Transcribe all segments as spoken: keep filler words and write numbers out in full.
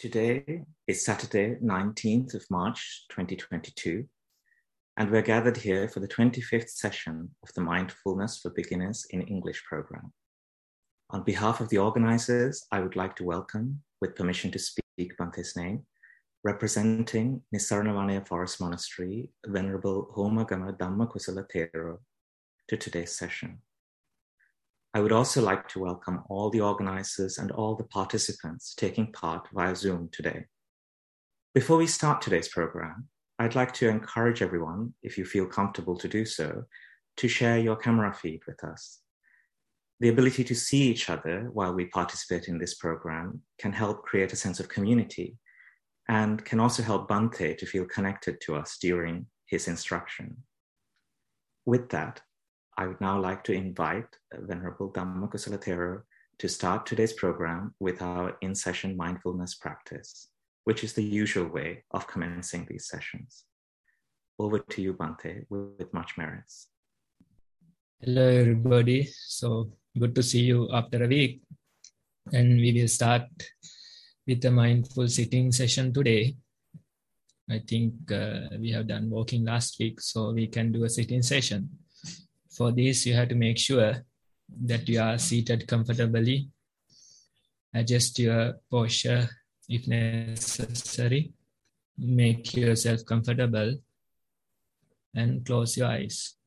Today is Saturday, nineteenth of March, twenty twenty-two, and we're gathered here for the twenty-fifth session of the Mindfulness for Beginners in English program. On behalf of the organizers, I would like to welcome, with permission to speak Bhante's name, representing Nissaranavanaya Forest Monastery, Venerable Homagama Dhammakusala Thero, to today's session. I would also like to welcome all the organizers and all the participants taking part via Zoom today. Before we start today's program, I'd like to encourage everyone, if you feel comfortable to do so, to share your camera feed with us. The ability to see each other while we participate in this program can help create a sense of community and can also help Bhante to feel connected to us during his instruction. With that, I would now like to invite Venerable Dhammakusala Thero to start today's program with our in-session mindfulness practice, which is the usual way of commencing these sessions. Over to you, Bhante, with much merits. Hello, everybody. So good to see you after a week. And we will start with the mindful sitting session today. I think uh, we have done walking last week, so we can do a sitting session. For this, you have to make sure that you are seated comfortably. Adjust your posture if necessary. Make yourself comfortable and close your eyes.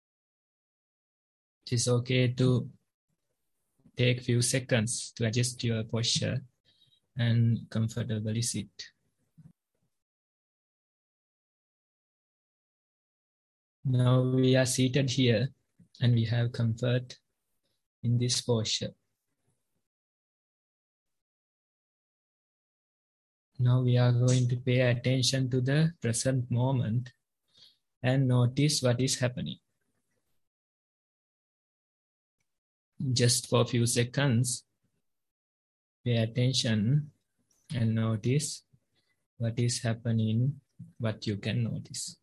It is okay to take a few seconds to adjust your posture and comfortably sit. Now we are seated here and we have comfort in this posture. Now we are going to pay attention to the present moment and notice what is happening. Just for a few seconds, pay attention and notice what is happening, what you can notice.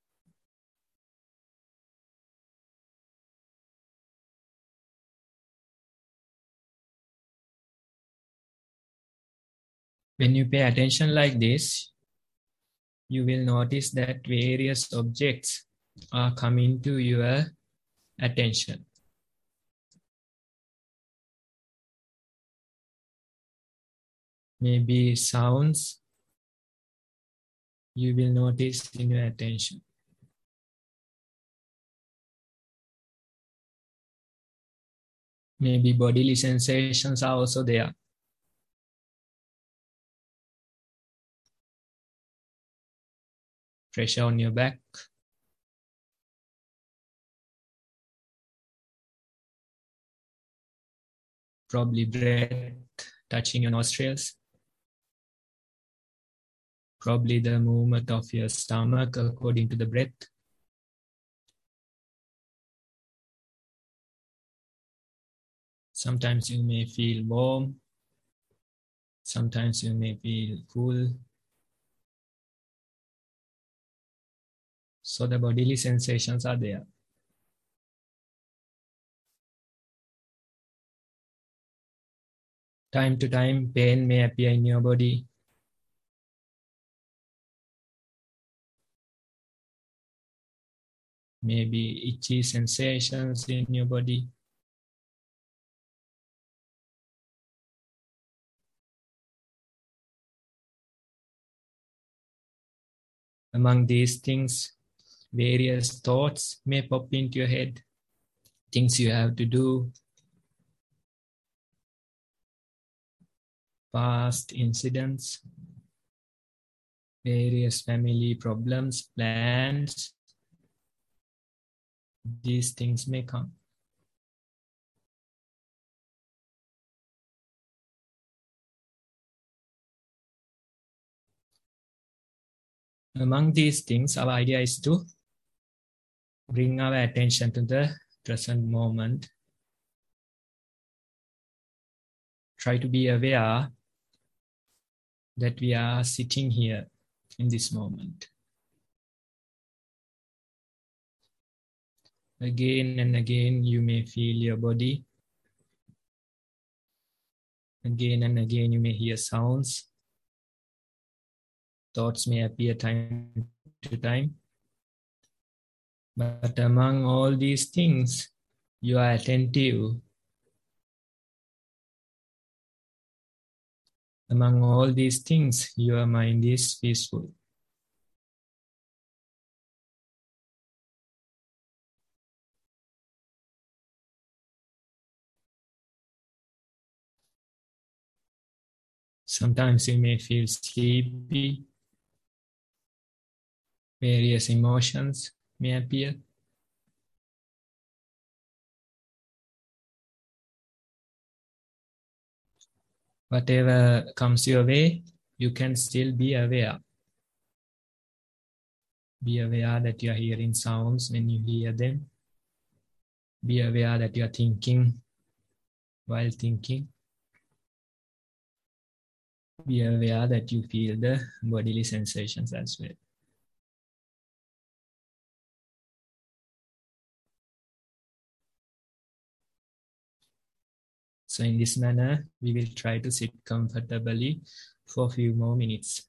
When you pay attention like this, you will notice that various objects are coming to your attention. Maybe sounds you will notice in your attention. Maybe bodily sensations are also there. Pressure on your back. Probably breath touching your nostrils. Probably the movement of your stomach according to the breath. Sometimes you may feel warm. Sometimes you may feel cool. So the bodily sensations are there. Time to time, pain may appear in your body. Maybe itchy sensations in your body. Among these things, various thoughts may pop into your head. Things you have to do. Past incidents. Various family problems, plans. These things may come. Among these things, our idea is to bring our attention to the present moment. Try to be aware that we are sitting here in this moment. Again and again, you may feel your body. Again and again, you may hear sounds. thoughts may appear time to time. But among all these things, you are attentive. Among all these things, your mind is peaceful. Sometimes you may feel sleepy. Various emotions may appear. Whatever comes your way, you can still be aware. Be aware that you are hearing sounds when you hear them. Be aware that you are thinking while thinking. Be aware that you feel the bodily sensations as well. So in this manner, we will try to sit comfortably for a few more minutes.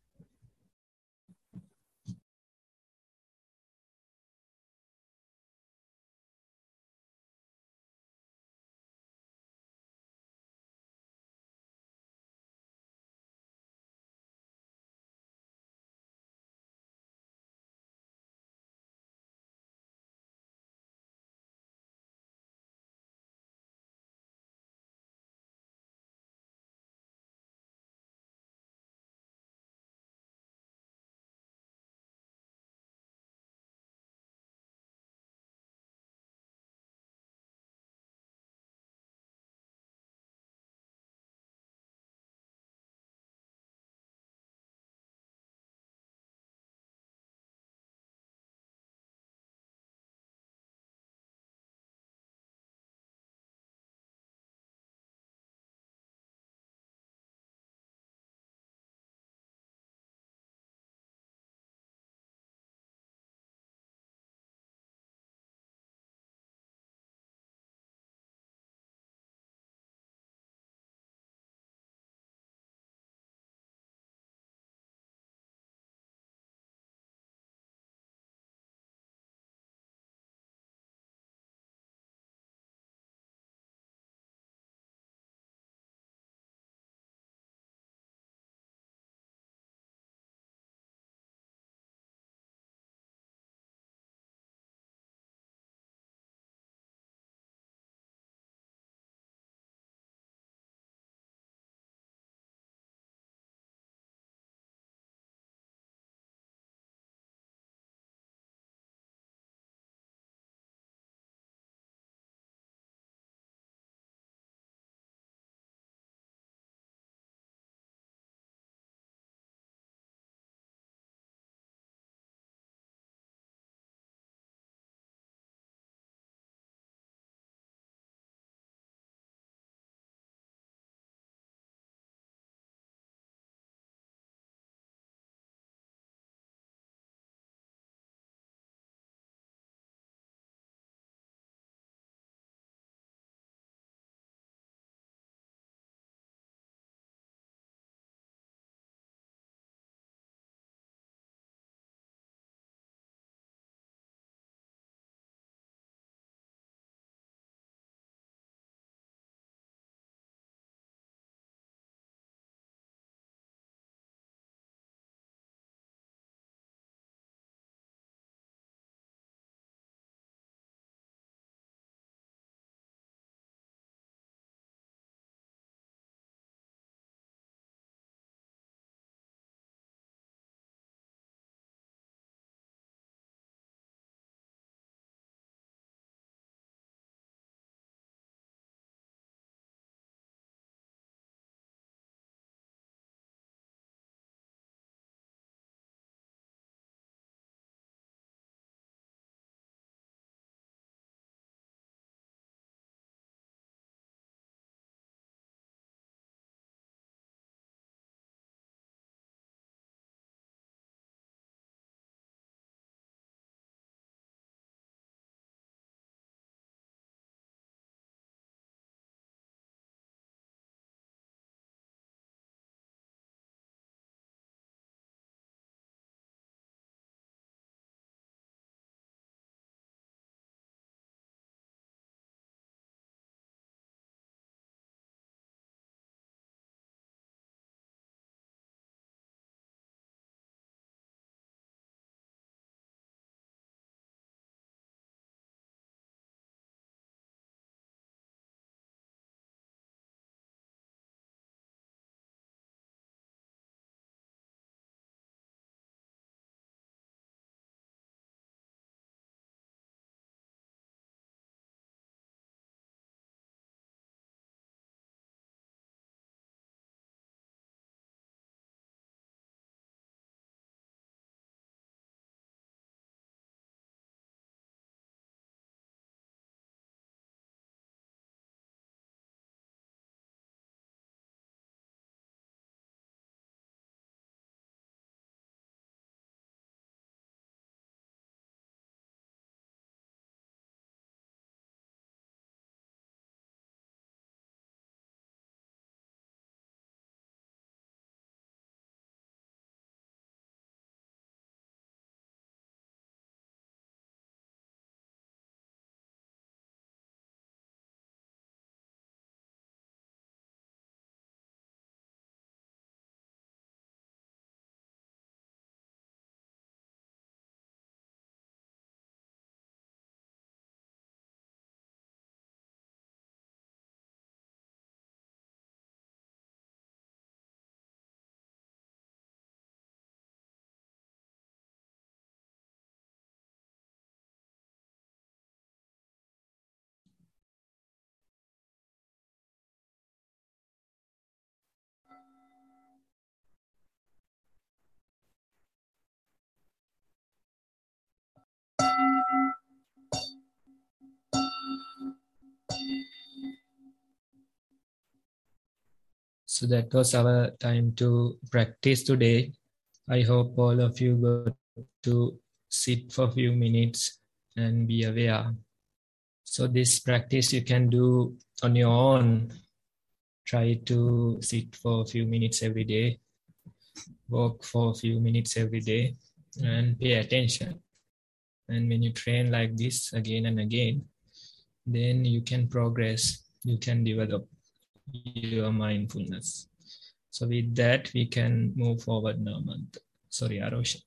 So that was our time to practice today. I hope all of you got to sit for a few minutes and be aware. So this practice you can do on your own. Try to sit for a few minutes every day, walk for a few minutes every day, and pay attention. And when you train like this again and again, then you can progress, you can develop your mindfulness. So with that, we can move forward now, Mantha. Sorry, Arosh.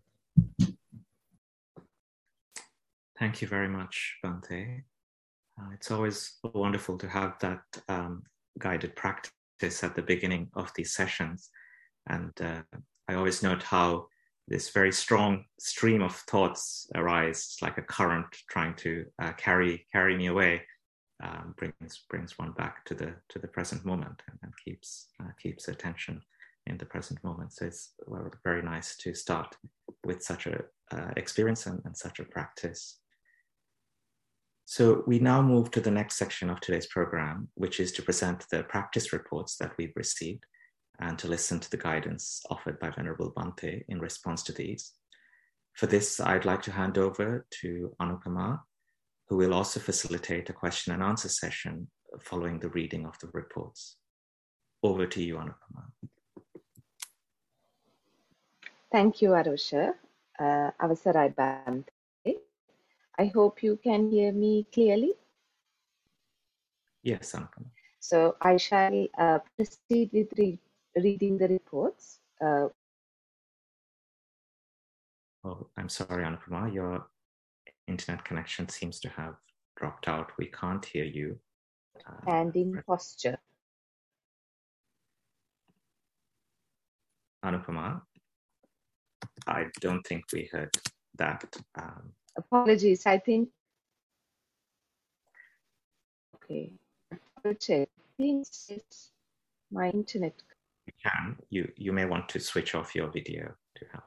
Thank you very much, Bhante. Uh, it's always wonderful to have that um, guided practice at the beginning of these sessions. And uh, I always note how this very strong stream of thoughts arise, like a current trying to uh, carry carry me away, um, brings brings one back to the to the present moment, and, and keeps uh, keeps attention in the present moment. So it's well, very nice to start with such a uh, experience and, and such a practice. So we now move to the next section of today's program, which is to present the practice reports that we've received and to listen to the guidance offered by Venerable Bhante in response to these. For this, I'd like to hand over to Anupama, who will also facilitate a question and answer session following the reading of the reports. Over to you, Anupama. Thank you, Arosha. Uh, Avasarai Bhante. I hope you can hear me clearly. Yes, Anupama. So I shall uh, proceed with re reading the reports. Uh, oh, I'm sorry, Anupama. Your internet connection seems to have dropped out. We can't hear you. Uh, standing posture. Anupama, I don't think we heard that. Um, Apologies, I think. Okay, I'll check. I think it's my internet. You can. You, you may want to switch off your video to help.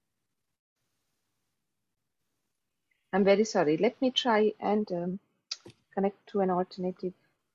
I'm very sorry. Let me try and um, connect to an alternative.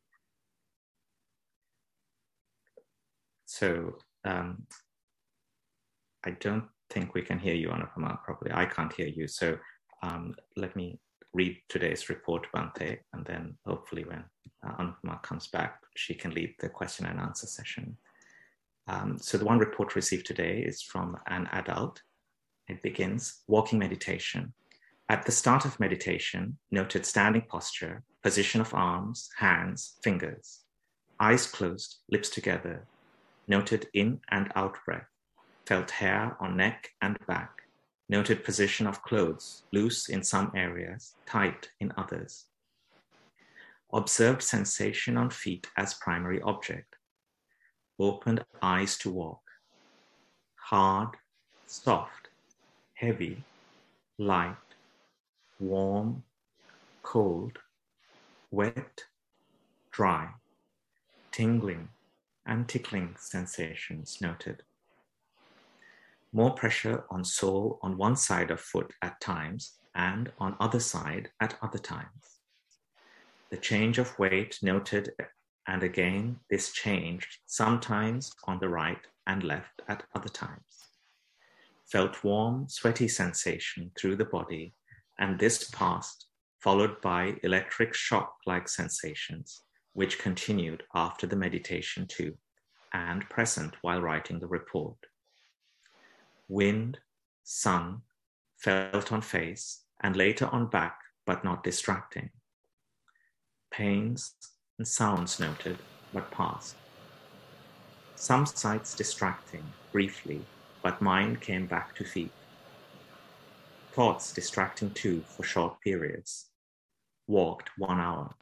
So um, I don't think we can hear you, Anupama, properly. I can't hear you. So um, let me read today's report, Bhante, and then hopefully when uh, Anupama comes back, she can lead the question and answer session. Um, so the one report received today is from an adult. It begins, walking meditation. At the start of meditation, noted standing posture, position of arms, hands, fingers, eyes closed, lips together, noted in and out breath, felt hair on neck and back, noted position of clothes, loose in some areas, tight in others. Observed sensation on feet as primary object. Opened eyes to walk. Hard, soft, heavy, light, warm, cold, wet, dry, tingling and tickling sensations noted. More pressure on sole on one side of foot at times and on other side at other times. The change of weight noted, and again this changed sometimes on the right and left at other times. Felt warm, sweaty sensation through the body, and this passed, followed by electric shock-like sensations, which continued after the meditation too, and present while writing the report. Wind, sun, felt on face, and later on back, but not distracting. Pains and sounds noted, but passed. Some sights distracting, briefly, but mind came back to feet. Thoughts distracting too for short periods. Walked one hour.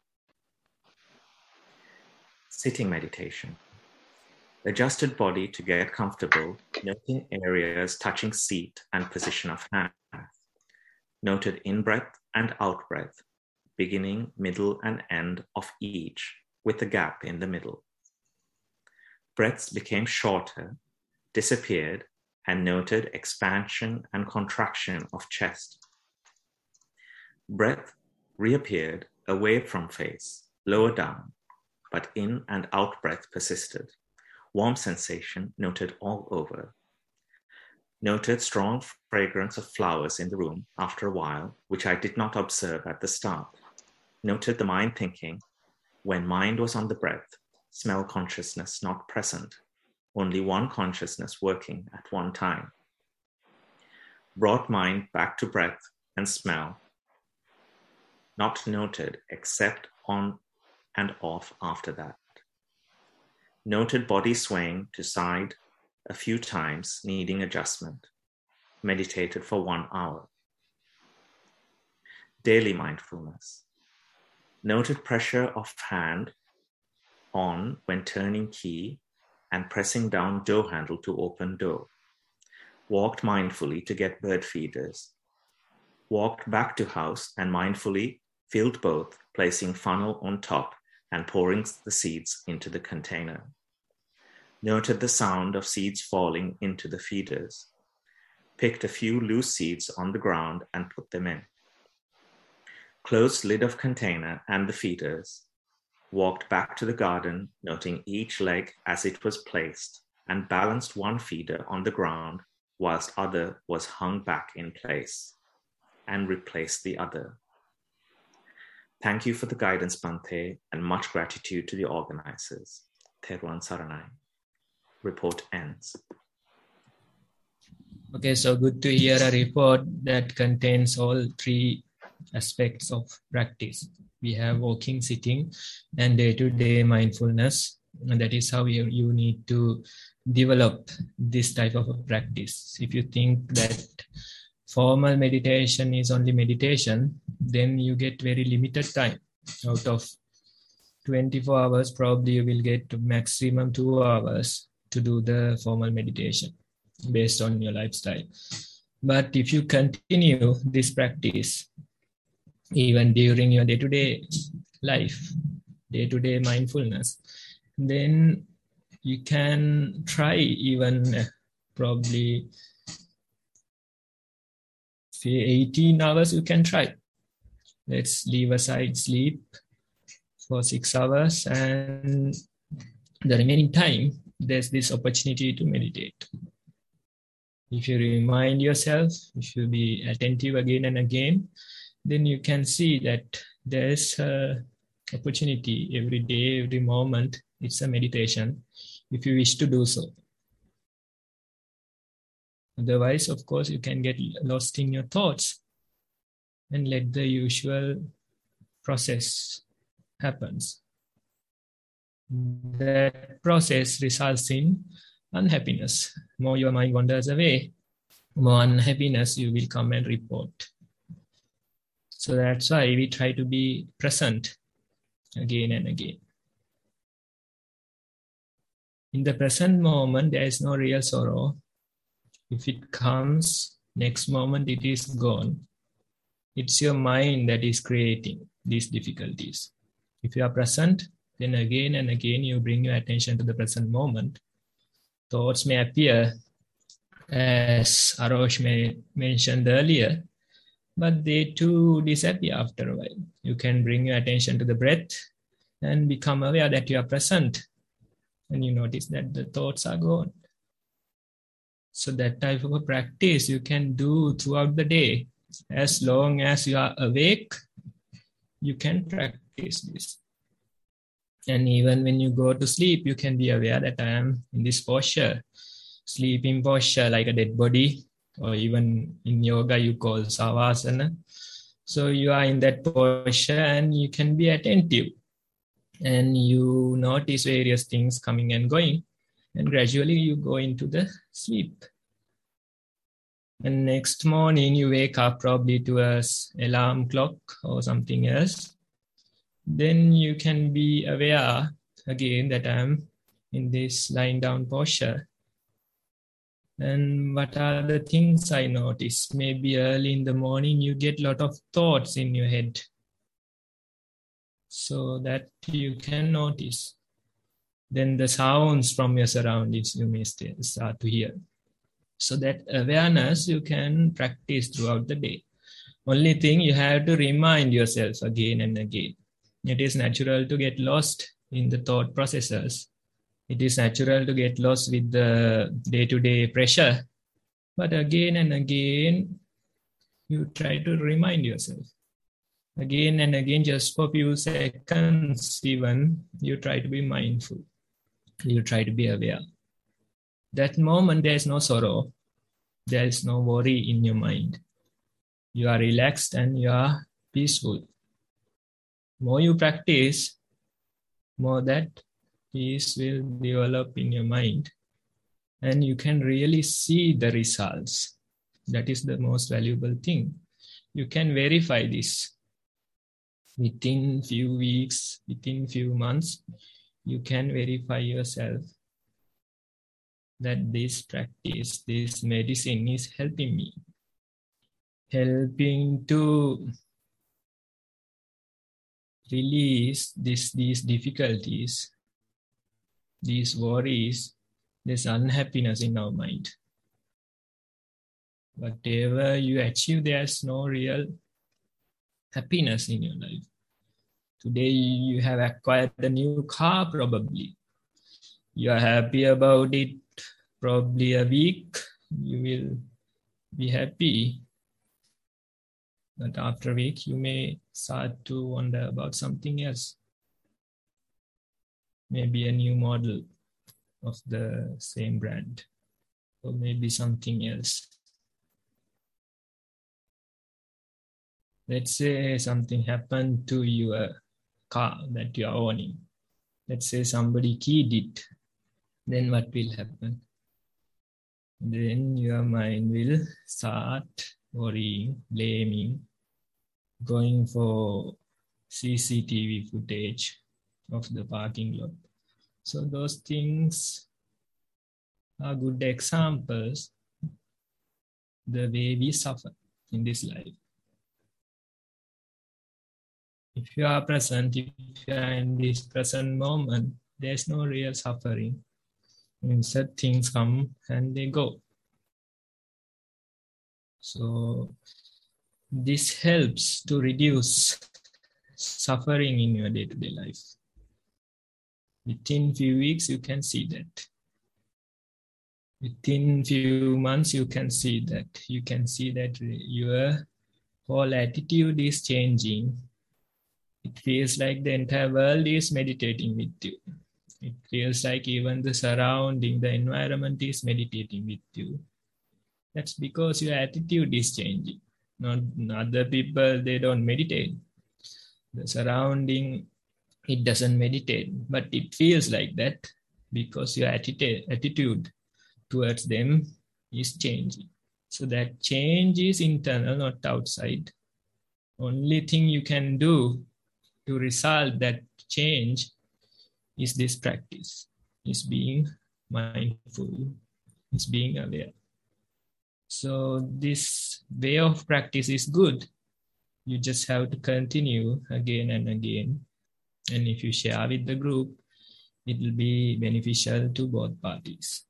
Sitting meditation. Adjusted body to get comfortable, noting areas touching seat and position of hand. Noted in-breath and out-breath, beginning, middle, and end of each, with a gap in the middle. Breaths became shorter, disappeared, and noted expansion and contraction of chest. Breath reappeared away from face, lower down, but in and out breath persisted, warm sensation noted all over. Noted strong fragrance of flowers in the room after a while, which I did not observe at the start. Noted the mind thinking, when mind was on the breath, smell consciousness not present, only one consciousness working at one time. Brought mind back to breath and smell, not noted except on and off after that. Noted body swaying to side a few times, needing adjustment. Meditated for one hour. Daily mindfulness. Noted pressure of hand on when turning key and pressing down door handle to open door. Walked mindfully to get bird feeders. Walked back to house and mindfully filled both, placing funnel on top and pouring the seeds into the container. Noted the sound of seeds falling into the feeders. Picked a few loose seeds on the ground and put them in. Closed lid of container and the feeders. Walked back to the garden, noting each leg as it was placed, and balanced one feeder on the ground whilst other was hung back in place, and replaced the other. Thank you for the guidance, Bhante, and much gratitude to the organizers. Therwan Saranai. Report ends. Okay, so good to hear a report that contains all three aspects of practice. We have walking, sitting, and day-to-day mindfulness. And that is how you, you need to develop this type of a practice. If you think that formal meditation is only meditation, then you get very limited time. Out of twenty-four hours, probably you will get maximum two hours to do the formal meditation based on your lifestyle. But if you continue this practice, even during your day-to-day life, day-to-day mindfulness, then you can try even uh, probably say eighteen hours you can try. Let's leave aside sleep for six hours and the remaining time, there's this opportunity to meditate. If you remind yourself, if you be attentive again and again, then you can see that there's an opportunity every day, every moment. It's a meditation if you wish to do so. Otherwise, of course, you can get lost in your thoughts and let the usual process happens. That process results in unhappiness. More your mind wanders away, more unhappiness you will come and report. So that's why we try to be present again and again. In the present moment, there is no real sorrow. If it comes, next moment it is gone. It's your mind that is creating these difficulties. If you are present, then again and again you bring your attention to the present moment. Thoughts may appear, as Arosh may mentioned earlier, but they too disappear after a while. You can bring your attention to the breath and become aware that you are present. And you notice that the thoughts are gone. So that type of a practice you can do throughout the day. As long as you are awake, you can practice this. And even when you go to sleep, you can be aware that I am in this posture, sleeping posture like a dead body, or even in yoga you call savasana. So you are in that posture and you can be attentive. And you notice various things coming and going. And gradually you go into the sleep. And next morning you wake up probably to an alarm clock or something else. Then you can be aware again that I'm in this lying down posture. And what are the things I notice? Maybe early in the morning you get a lot of thoughts in your head. So that you can notice. Then the sounds from your surroundings you may start to hear. So that awareness you can practice throughout the day. Only thing you have to remind yourself again and again. It is natural to get lost in the thought processes. It is natural to get lost with the day-to-day pressure, but again and again, you try to remind yourself. Again and again, just for a few seconds even, you try to be mindful. You try to be aware. That moment, there is no sorrow. There is no worry in your mind. You are relaxed and you are peaceful. More you practice, more that peace will develop in your mind. And you can really see the results. That is the most valuable thing. You can verify this. Within few weeks, within few months, you can verify yourself that this practice, this medicine is helping me. Helping to release this, these difficulties, these worries, this unhappiness in our mind. Whatever you achieve, there's no real happiness in your life. Today you have acquired a new car probably. You are happy about it probably a week. You will be happy. But after a week, you may start to wonder about something else. Maybe a new model of the same brand, or maybe something else. Let's say something happened to your car that you are owning. Let's say somebody keyed it. Then what will happen? Then your mind will start worrying, blaming, going for C C T V footage of the parking lot. So those things are good examples the way we suffer in this life. If you are present, if you are in this present moment, there's no real suffering. Instead, things come and they go. So this helps to reduce suffering in your day-to-day life. Within few weeks, you can see that. Within few months, you can see that. You can see that your whole attitude is changing. It feels like the entire world is meditating with you. It feels like even the surrounding, the environment is meditating with you. That's because your attitude is changing. Not other people, they don't meditate. The surrounding, it doesn't meditate, but it feels like that because your attitude, attitude towards them is changing. So that change is internal, not outside. Only thing you can do to resolve that change is this practice, is being mindful, is being aware. So this way of practice is good. You just have to continue again and again. And if you share with the group, it will be beneficial to both parties.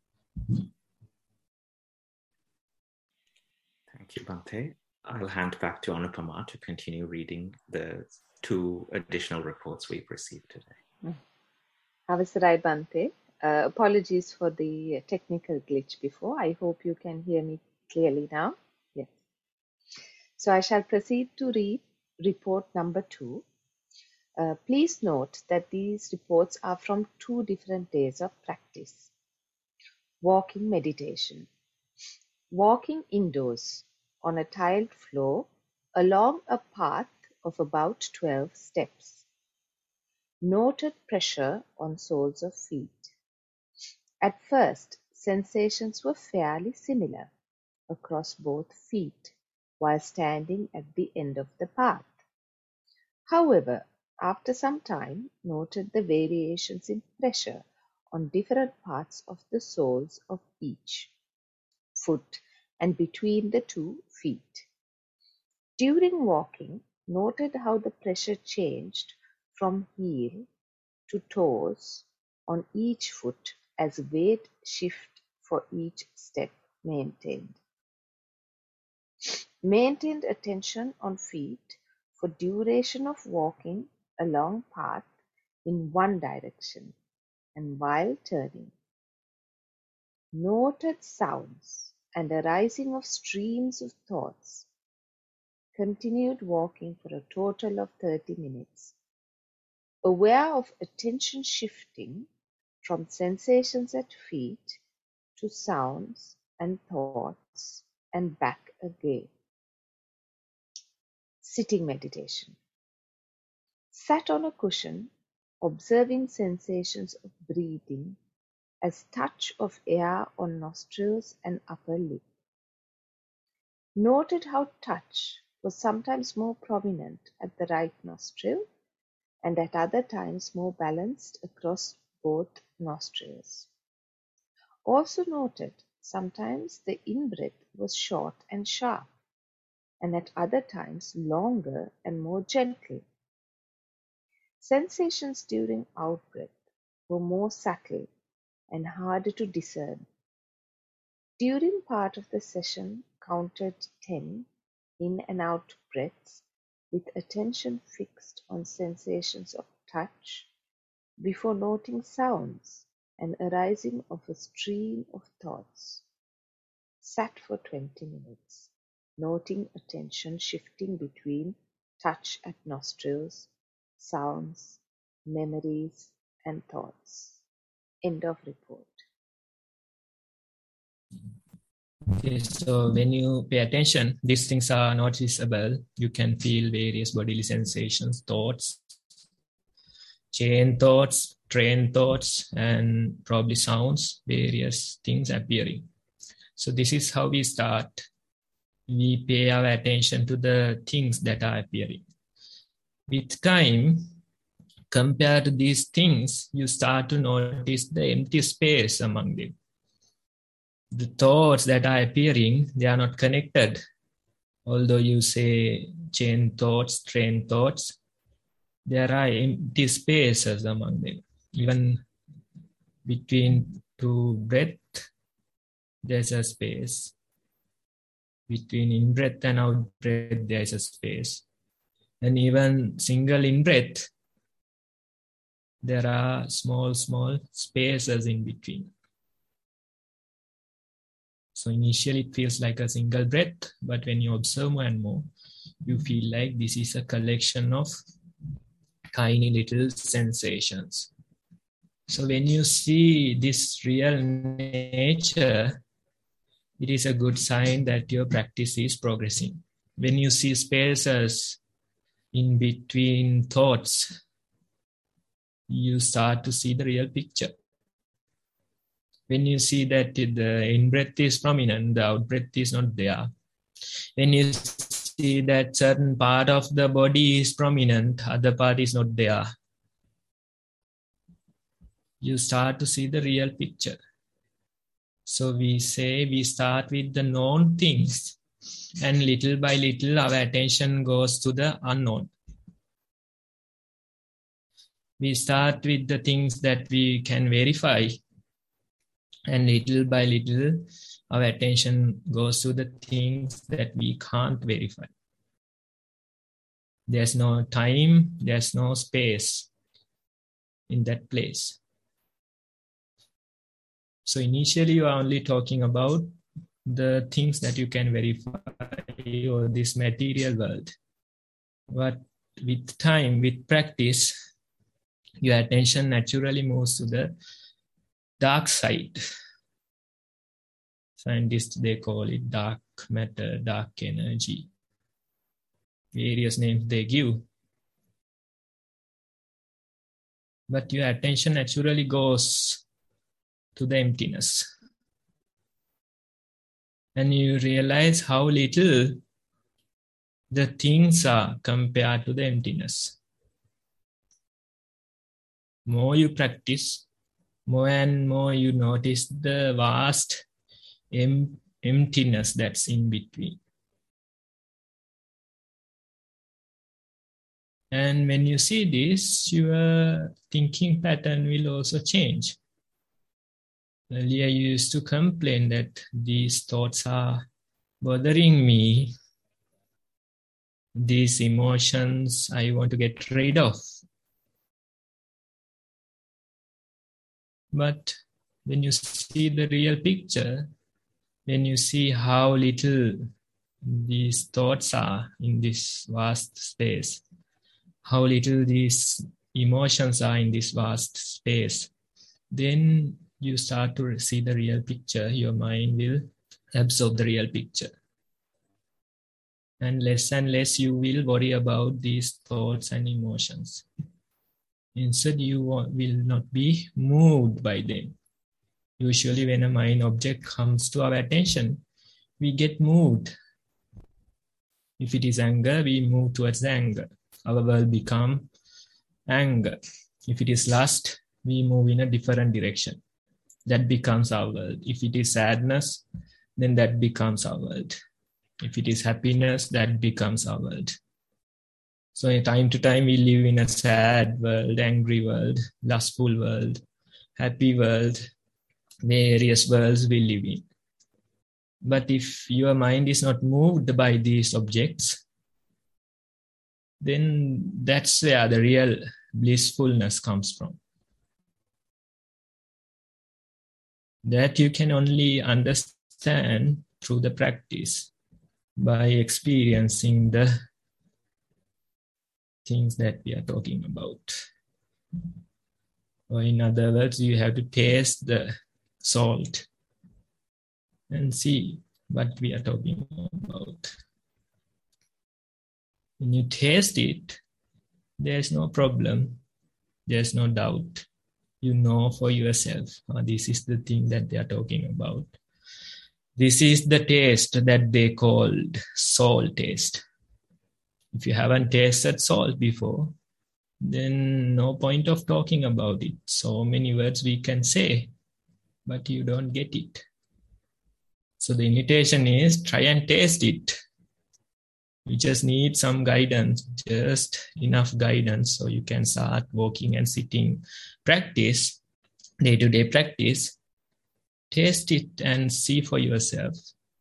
Thank you, Bhante. I'll hand back to Anupama to continue reading the two additional reports we've received today. Avasarai Bhante, uh, apologies for the technical glitch before. I hope you can hear me clearly now. Yes. So I shall proceed to read report number two. Uh, please note that these reports are from two different days of practice. Walking meditation. Walking indoors on a tiled floor along a path of about twelve steps. Noted pressure on soles of feet. At first, sensations were fairly similar across both feet while standing at the end of the path. However, after some time, noted the variations in pressure on different parts of the soles of each foot and between the two feet. During walking, noted how the pressure changed from heel to toes on each foot as weight shift for each step maintained. Maintained attention on feet for duration of walking along path in one direction and while turning, noted sounds and a rising of streams of thoughts, continued walking for a total of thirty minutes, aware of attention shifting from sensations at feet to sounds and thoughts and back again. Sitting meditation. Sat on a cushion, observing sensations of breathing as touch of air on nostrils and upper lip. Noted how touch was sometimes more prominent at the right nostril and at other times more balanced across both nostrils. Also noted sometimes the in-breath was short and sharp, and at other times longer and more gentle. Sensations during out-breath were more subtle and harder to discern. During part of the session, counted ten in and out breaths with attention fixed on sensations of touch before noting sounds and arising of a stream of thoughts. Sat for twenty minutes, noting attention shifting between touch at nostrils, sounds, memories, and thoughts. End of report. Okay, so when you pay attention, these things are noticeable. You can feel various bodily sensations, thoughts, chain thoughts, train thoughts, and probably sounds, various things appearing. So this is how we start. We pay our attention to the things that are appearing. With time, compared to these things, you start to notice the empty space among them. The thoughts that are appearing, they are not connected. Although you say chain thoughts, train thoughts, there are empty spaces among them. Even between two breaths, there's a space. Between in-breath and out-breath, there's a space. And even single in-breath, there are small, small spaces in between. So initially it feels like a single breath, but when you observe more and more, you feel like this is a collection of tiny little sensations. So when you see this real nature, it is a good sign that your practice is progressing. When you see spaces in between thoughts, you start to see the real picture. When you see that the in-breath is prominent, the out-breath is not there. When you see that certain part of the body is prominent, other part is not there, you start to see the real picture. So we say we start with the known things, and little by little our attention goes to the unknown. We start with the things that we can verify, and little by little, our attention goes to the things that we can't verify. There's no time, there's no space in that place. So initially, you are only talking about the things that you can verify or this material world. But with time, with practice, your attention naturally moves to the dark side. Scientists, they call it dark matter, dark energy. Various names they give. But your attention naturally goes to the emptiness. And you realize how little the things are compared to the emptiness. More you practice, more and more you notice the vast em- emptiness that's in between. And when you see this, your thinking pattern will also change. Earlier you used to complain that these thoughts are bothering me. These emotions I want to get rid of. But when you see the real picture, when you see how little these thoughts are in this vast space, how little these emotions are in this vast space, then you start to see the real picture. Your mind will absorb the real picture. And less and less you will worry about these thoughts and emotions. Instead, you will not be moved by them. Usually when a mind object comes to our attention, we get moved. If it is anger, we move towards the anger. Our world becomes anger. If it is lust, we move in a different direction. That becomes our world. If it is sadness, then that becomes our world. If it is happiness, that becomes our world. So time to time, we live in a sad world, angry world, lustful world, happy world, various worlds we live in. But if your mind is not moved by these objects, then that's where the real blissfulness comes from. That you can only understand through the practice, by experiencing the things that we are talking about. Or in other words, you have to taste the salt and see what we are talking about. When you taste it, there's no problem, there's no doubt. You know for yourself, oh, this is the thing that they are talking about. This is the taste that they called salt taste. If you haven't tasted salt before, then no point of talking about it. So many words we can say, but you don't get it. So the invitation is try and taste it. You just need some guidance, just enough guidance so you can start walking and sitting practice, day-to-day practice. Taste it and see for yourself.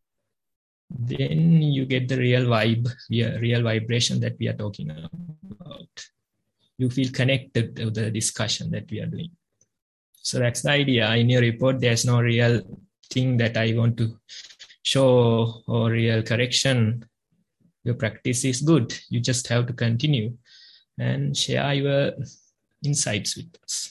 Then you get the real vibe, real vibration that we are talking about. You feel connected to the discussion that we are doing. So that's the idea. In your report, there's no real thing that I want to show or real correction. Your practice is good. You just have to continue and share your insights with us.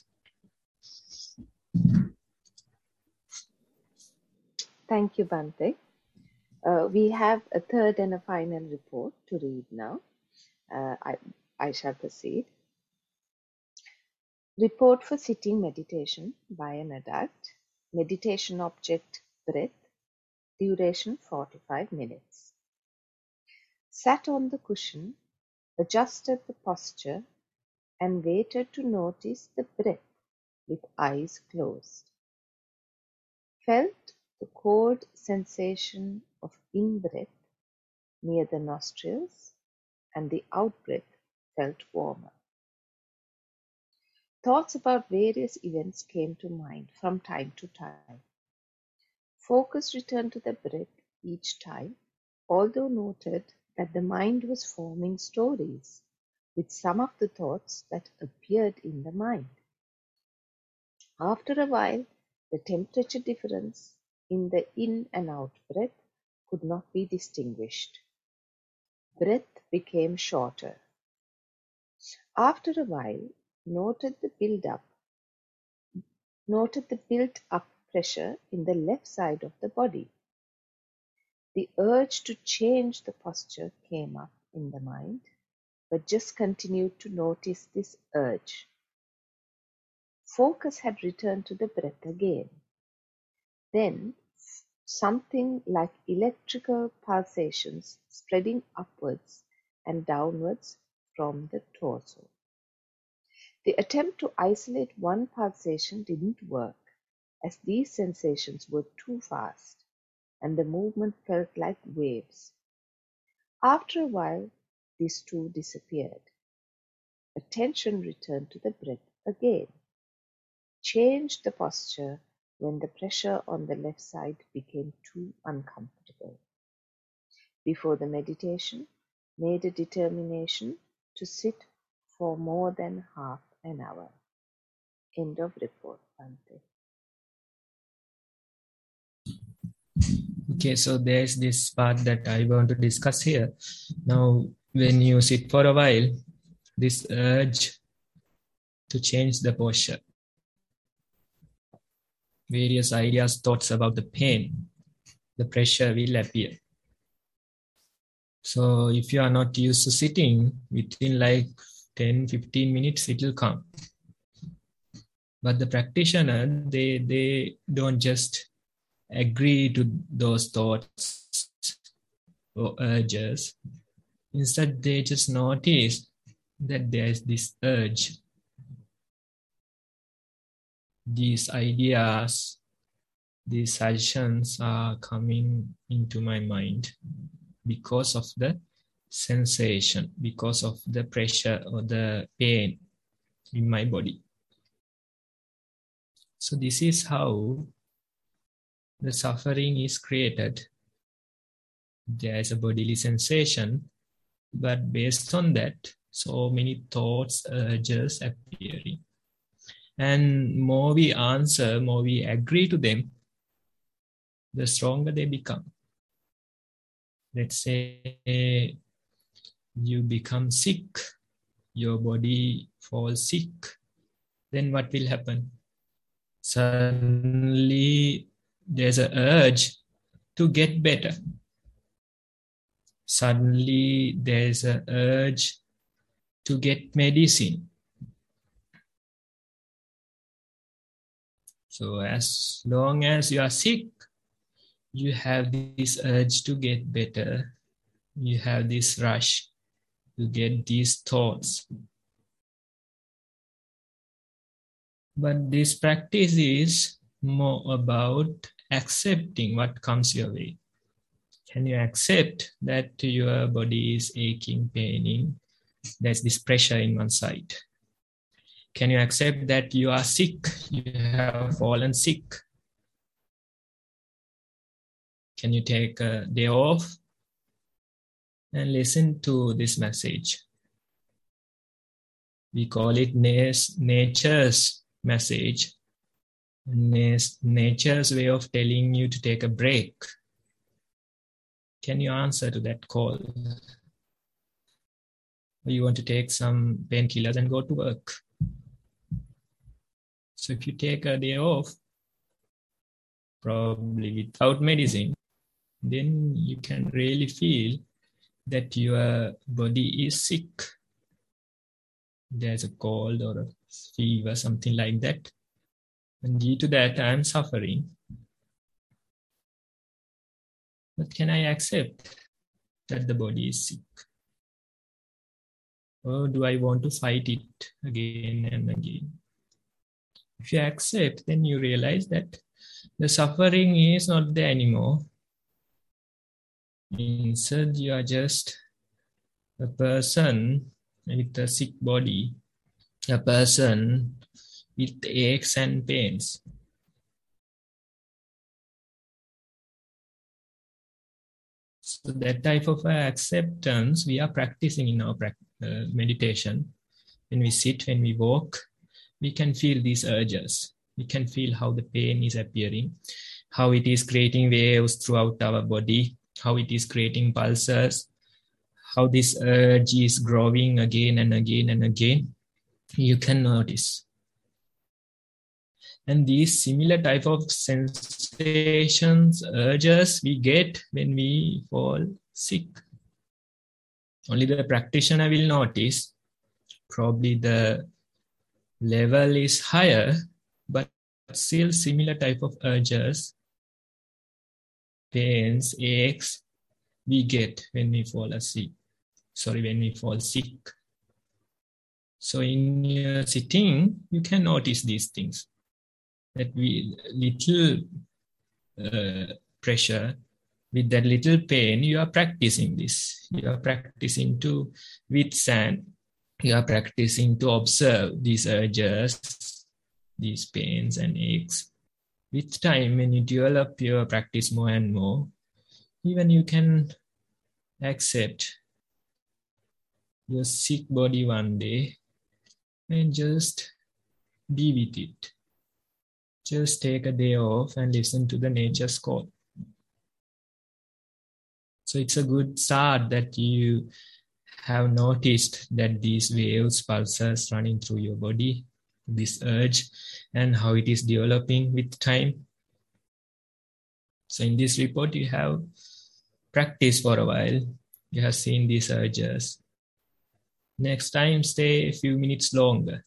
Thank you, Bhante. Uh, we have a third and a final report to read now. Uh, I, I shall proceed. Report for sitting meditation by an adult. Meditation object breath. Duration forty-five minutes. Sat on the cushion, adjusted the posture, and waited to notice the breath with eyes closed. Felt the cold sensation of in-breath near the nostrils, and the out-breath felt warmer. Thoughts about various events came to mind from time to time. Focus returned to the breath each time, although noted that the mind was forming stories with some of the thoughts that appeared in the mind. After a while, the temperature difference in the in and out breath could not be distinguished. Breath became shorter. After a while, noted the build-up, noted the built-up pressure in the left side of the body. The urge to change the posture came up in the mind, but just continued to notice this urge. Focus had returned to the breath again. Then, something like electrical pulsations spreading upwards and downwards from the torso. The attempt to isolate one pulsation didn't work, as these sensations were too fast, and the movement felt like waves. After a while, these two disappeared. Attention returned to the breath again. Changed the posture when the pressure on the left side became too uncomfortable. Before the meditation, made a determination to sit for more than half an hour. End of report, Bhante. Okay, so there's this part that I want to discuss here. Now, when you sit for a while, this urge to change the posture, various ideas, thoughts about the pain, the pressure will appear. So if you are not used to sitting, within like ten, fifteen minutes, it will come. But the practitioner, they, they don't just agree to those thoughts or urges. Instead, they just notice that there's this urge. These ideas, these suggestions are coming into my mind because of the sensation, because of the pressure or the pain in my body. So this is how the suffering is created. There is a bodily sensation, but based on that, so many thoughts, urges appearing. And more we answer, more we agree to them, the stronger they become. Let's say you become sick, your body falls sick, then what will happen? Suddenly there's an urge to get better. Suddenly there's an urge to get medicine. So as long as you are sick, you have this urge to get better. You have this rush to get these thoughts. But this practice is more about accepting what comes your way. Can you accept that your body is aching, paining? There's this pressure in one side. Can you accept that you are sick? You have fallen sick. Can you take a day off and listen to this message? We call it nature's message. Nature's way of telling you to take a break. Can you answer to that call? Or you want to take some painkillers and go to work? So if you take a day off, probably without medicine, then you can really feel that your body is sick. There's a cold or a fever, something like that. And due to that, I'm suffering. But can I accept that the body is sick? Or do I want to fight it again and again? If you accept, then you realize that the suffering is not there anymore. Instead, you are just a person with a sick body, a person with aches and pains. So that type of acceptance we are practicing in our uh, meditation. When we sit, when we walk, we can feel these urges. We can feel how the pain is appearing, how it is creating waves throughout our body, how it is creating pulses, how this urge is growing again and again and again. You can notice. And these similar type of sensations, urges we get when we fall sick. Only the practitioner will notice. Probably the level is higher, but still similar type of urges, pains, aches, we get when we fall asleep. Sorry, when we fall sick. So in your sitting, you can notice these things. That we little uh, pressure, with that little pain, you are practicing this. You are practicing to withstand. You are practicing to observe these urges, these pains and aches. With time, when you develop your practice more and more, even you can accept your sick body one day and just be with it. Just take a day off and listen to the nature's call. So it's a good start that you have noticed that these waves, pulses running through your body, this urge, and how it is developing with time. So in this report, you have practiced for a while. You have seen these urges. Next time, stay a few minutes longer.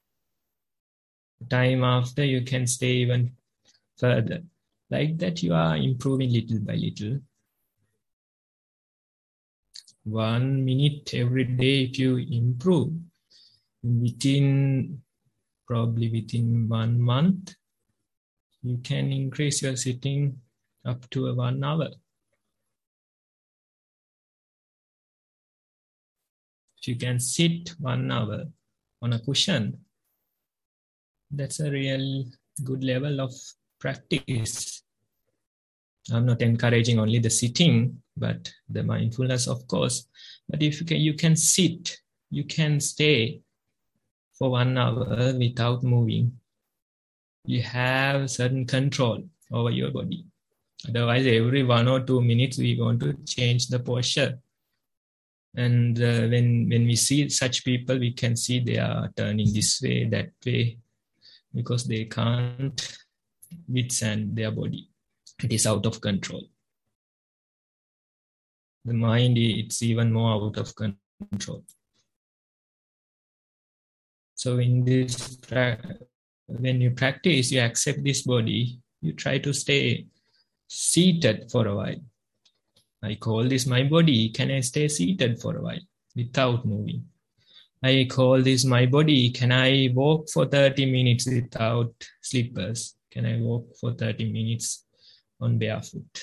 Time after, you can stay even further. Like that, you are improving little by little. One minute every day, if you improve, within, probably within one month, you can increase your sitting up to a one hour. If you can sit one hour on a cushion, that's a real good level of practice. I'm not encouraging only the sitting, but the mindfulness, of course. But if you can, you can sit, you can stay for one hour without moving. You have certain control over your body. Otherwise, every one or two minutes, we want to change the posture. And uh, when, when we see such people, we can see they are turning this way, that way, because they can't withstand their body. It is out of control. The mind, it's even more out of control. So in this, when you practice, you accept this body, you try to stay seated for a while. I call this my body. Can I stay seated for a while without moving? I call this my body. Can I walk for thirty minutes without slippers? Can I walk for thirty minutes on barefoot?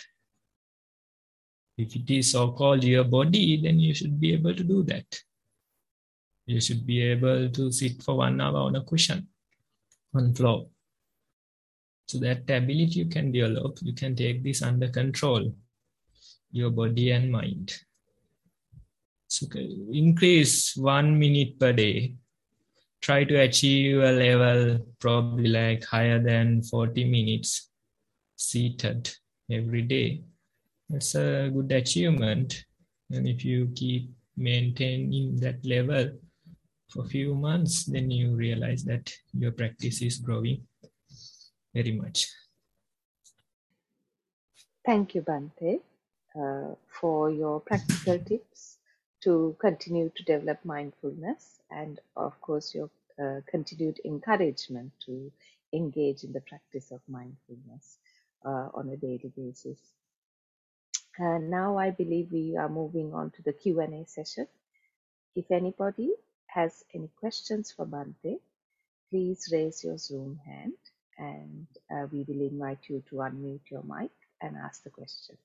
If it is so-called your body, then you should be able to do that. You should be able to sit for one hour on a cushion, on floor. So that ability you can develop, you can take this under control, your body and mind. So increase one minute per day. Try to achieve a level probably like higher than forty minutes seated every day. That's a good achievement. And if you keep maintaining that level for a few months, then you realize that your practice is growing very much. Thank you, Bhante, uh, for your practical tips to continue to develop mindfulness, and of course your uh, continued encouragement to engage in the practice of mindfulness uh, on a daily basis. And now I believe we are moving on to the Q and A session. If anybody has any questions for Bhante, please raise your Zoom hand and uh, we will invite you to unmute your mic and ask the question.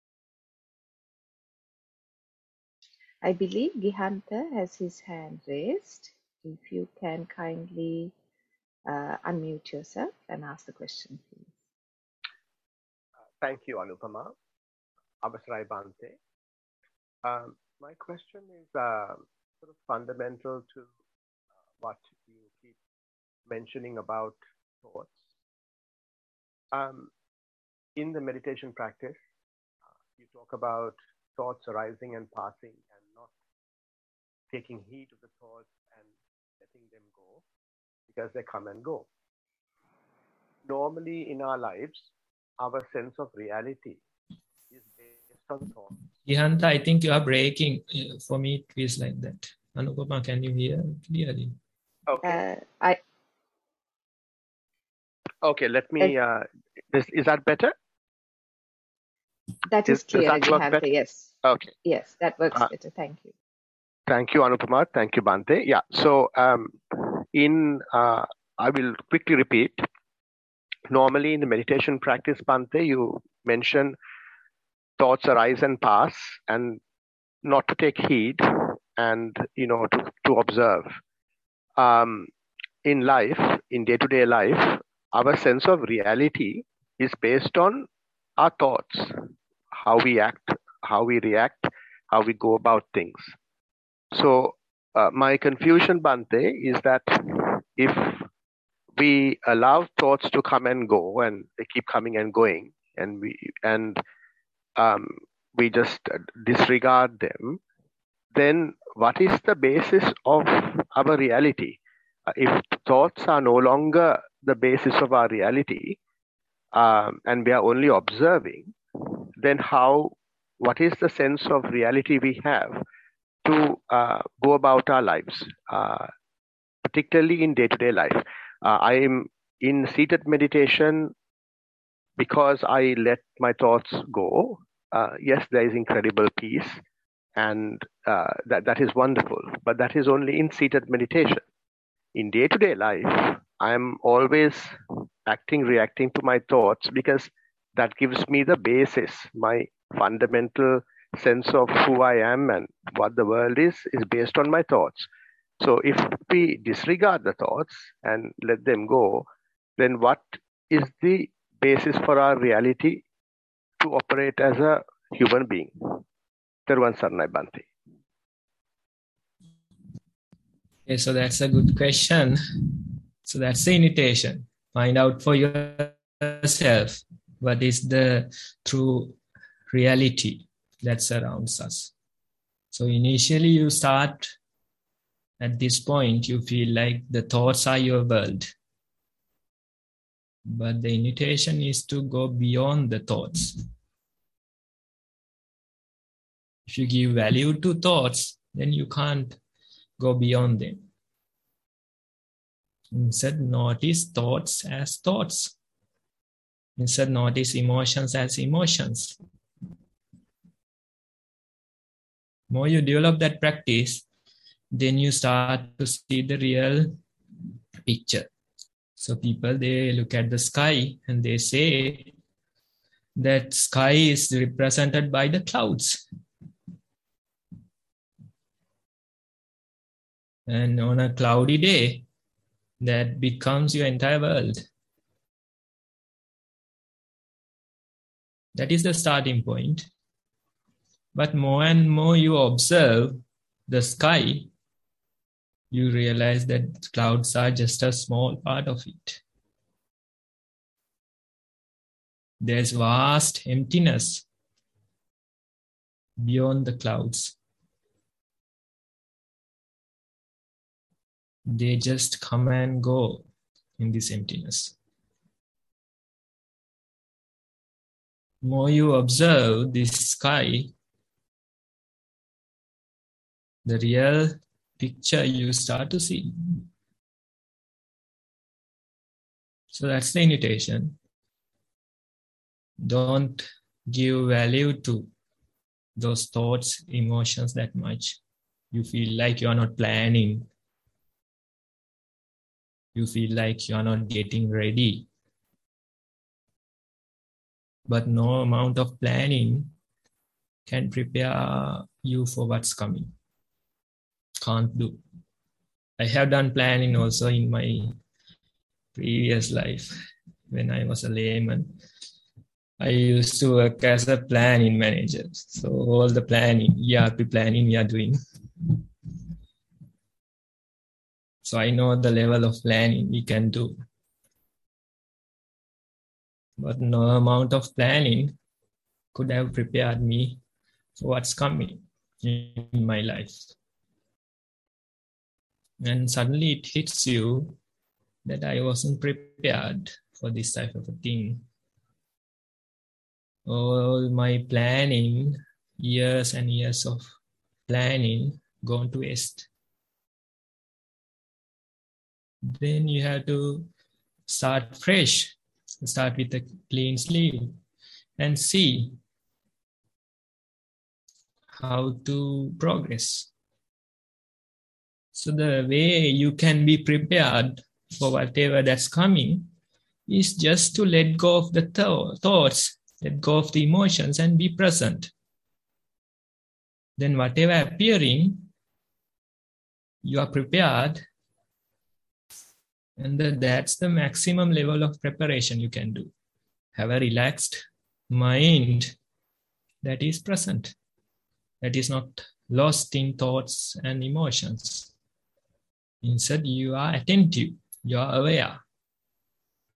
I believe Gihanta has his hand raised. If you can kindly uh, unmute yourself and ask the question, please. Thank you, Anupama. Avasarai Bhante. Um, my question is uh, sort of fundamental to uh, what you keep mentioning about thoughts. Um, in the meditation practice, uh, you talk about thoughts arising and passing and not taking heed of the thoughts and letting them go because they come and go. Normally in our lives, our sense of reality is based on thoughts. Gihanta, I think you are breaking. For me, it feels like that. Anupama, can you hear clearly? Okay. Uh, I. Okay, let me. Uh, is, is that better? That is, is clear, Gihanta. Yes. Okay. Yes, that works uh, better. Thank you. Thank you, Anupama. Thank you, Bhante. Yeah. So, um, in uh, I will quickly repeat. Normally, in the meditation practice, Bhante, you mention thoughts arise and pass, and not to take heed, and you know to to observe. Um, in life, in day-to-day life, our sense of reality is based on our thoughts, how we act, how we react, how we go about things. So uh, my confusion, Bhante, is that if we allow thoughts to come and go, and they keep coming and going, and we and um, we just disregard them, then what is the basis of our reality? Uh, if thoughts are no longer the basis of our reality, um, and we are only observing, then how, what is the sense of reality we have to uh, go about our lives, uh, particularly in day-to-day life? Uh, I am in seated meditation because I let my thoughts go. Uh, yes, there is incredible peace, and uh, that, that is wonderful, but that is only in seated meditation. In day-to-day life, I'm always acting, reacting to my thoughts because that gives me the basis, my fundamental sense of who I am and what the world is, is based on my thoughts. So if we disregard the thoughts and let them go, then what is the basis for our reality to operate as a human being? Theruvan Saranai Bhante. Okay, so that's a good question. So that's the invitation. Find out for yourself what is the true reality that surrounds us. So initially you start at this point, you feel like the thoughts are your world. But the invitation is to go beyond the thoughts. If you give value to thoughts, then you can't go beyond them. Instead, notice thoughts as thoughts. Instead, notice emotions as emotions. The more you develop that practice, then you start to see the real picture. So people, they look at the sky and they say that sky is represented by the clouds. And on a cloudy day, that becomes your entire world. That is the starting point. But more and more you observe the sky, you realize that clouds are just a small part of it. There's vast emptiness beyond the clouds. They just come and go in this emptiness. The more you observe this sky, the real picture you start to see. So that's the invitation. Don't give value to those thoughts, emotions that much. You feel like you are not planning. You feel like you are not getting ready. But no amount of planning can prepare you for what's coming. Can't do. I have done planning also in my previous life when I was a layman. I used to work as a planning manager. So all the planning, E R P planning we are doing. So I know the level of planning we can do. But no amount of planning could have prepared me for what's coming in my life. And suddenly it hits you that I wasn't prepared for this type of a thing. All my planning, years and years of planning, gone to waste. Then you have to start fresh, start with a clean slate and see how to progress. So the way you can be prepared for whatever that's coming is just to let go of the th- thoughts, let go of the emotions and be present. Then whatever appearing, you are prepared. And that's the maximum level of preparation you can do. Have a relaxed mind that is present, that is not lost in thoughts and emotions. Instead, you are attentive, you are aware.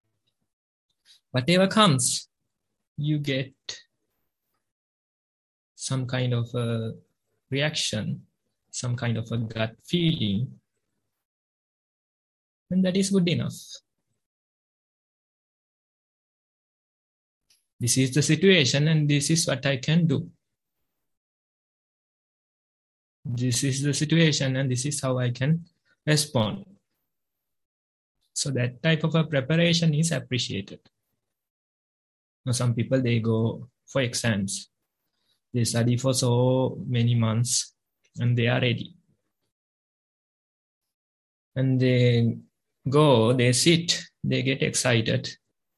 Whatever comes, you get some kind of a reaction, some kind of a gut feeling, and that is good enough. This is the situation and this is what I can do. This is the situation and this is how I can respond. So that type of a preparation is appreciated. Now, some people, they go for exams. They study for so many months and they are ready. And they go, they sit, they get excited.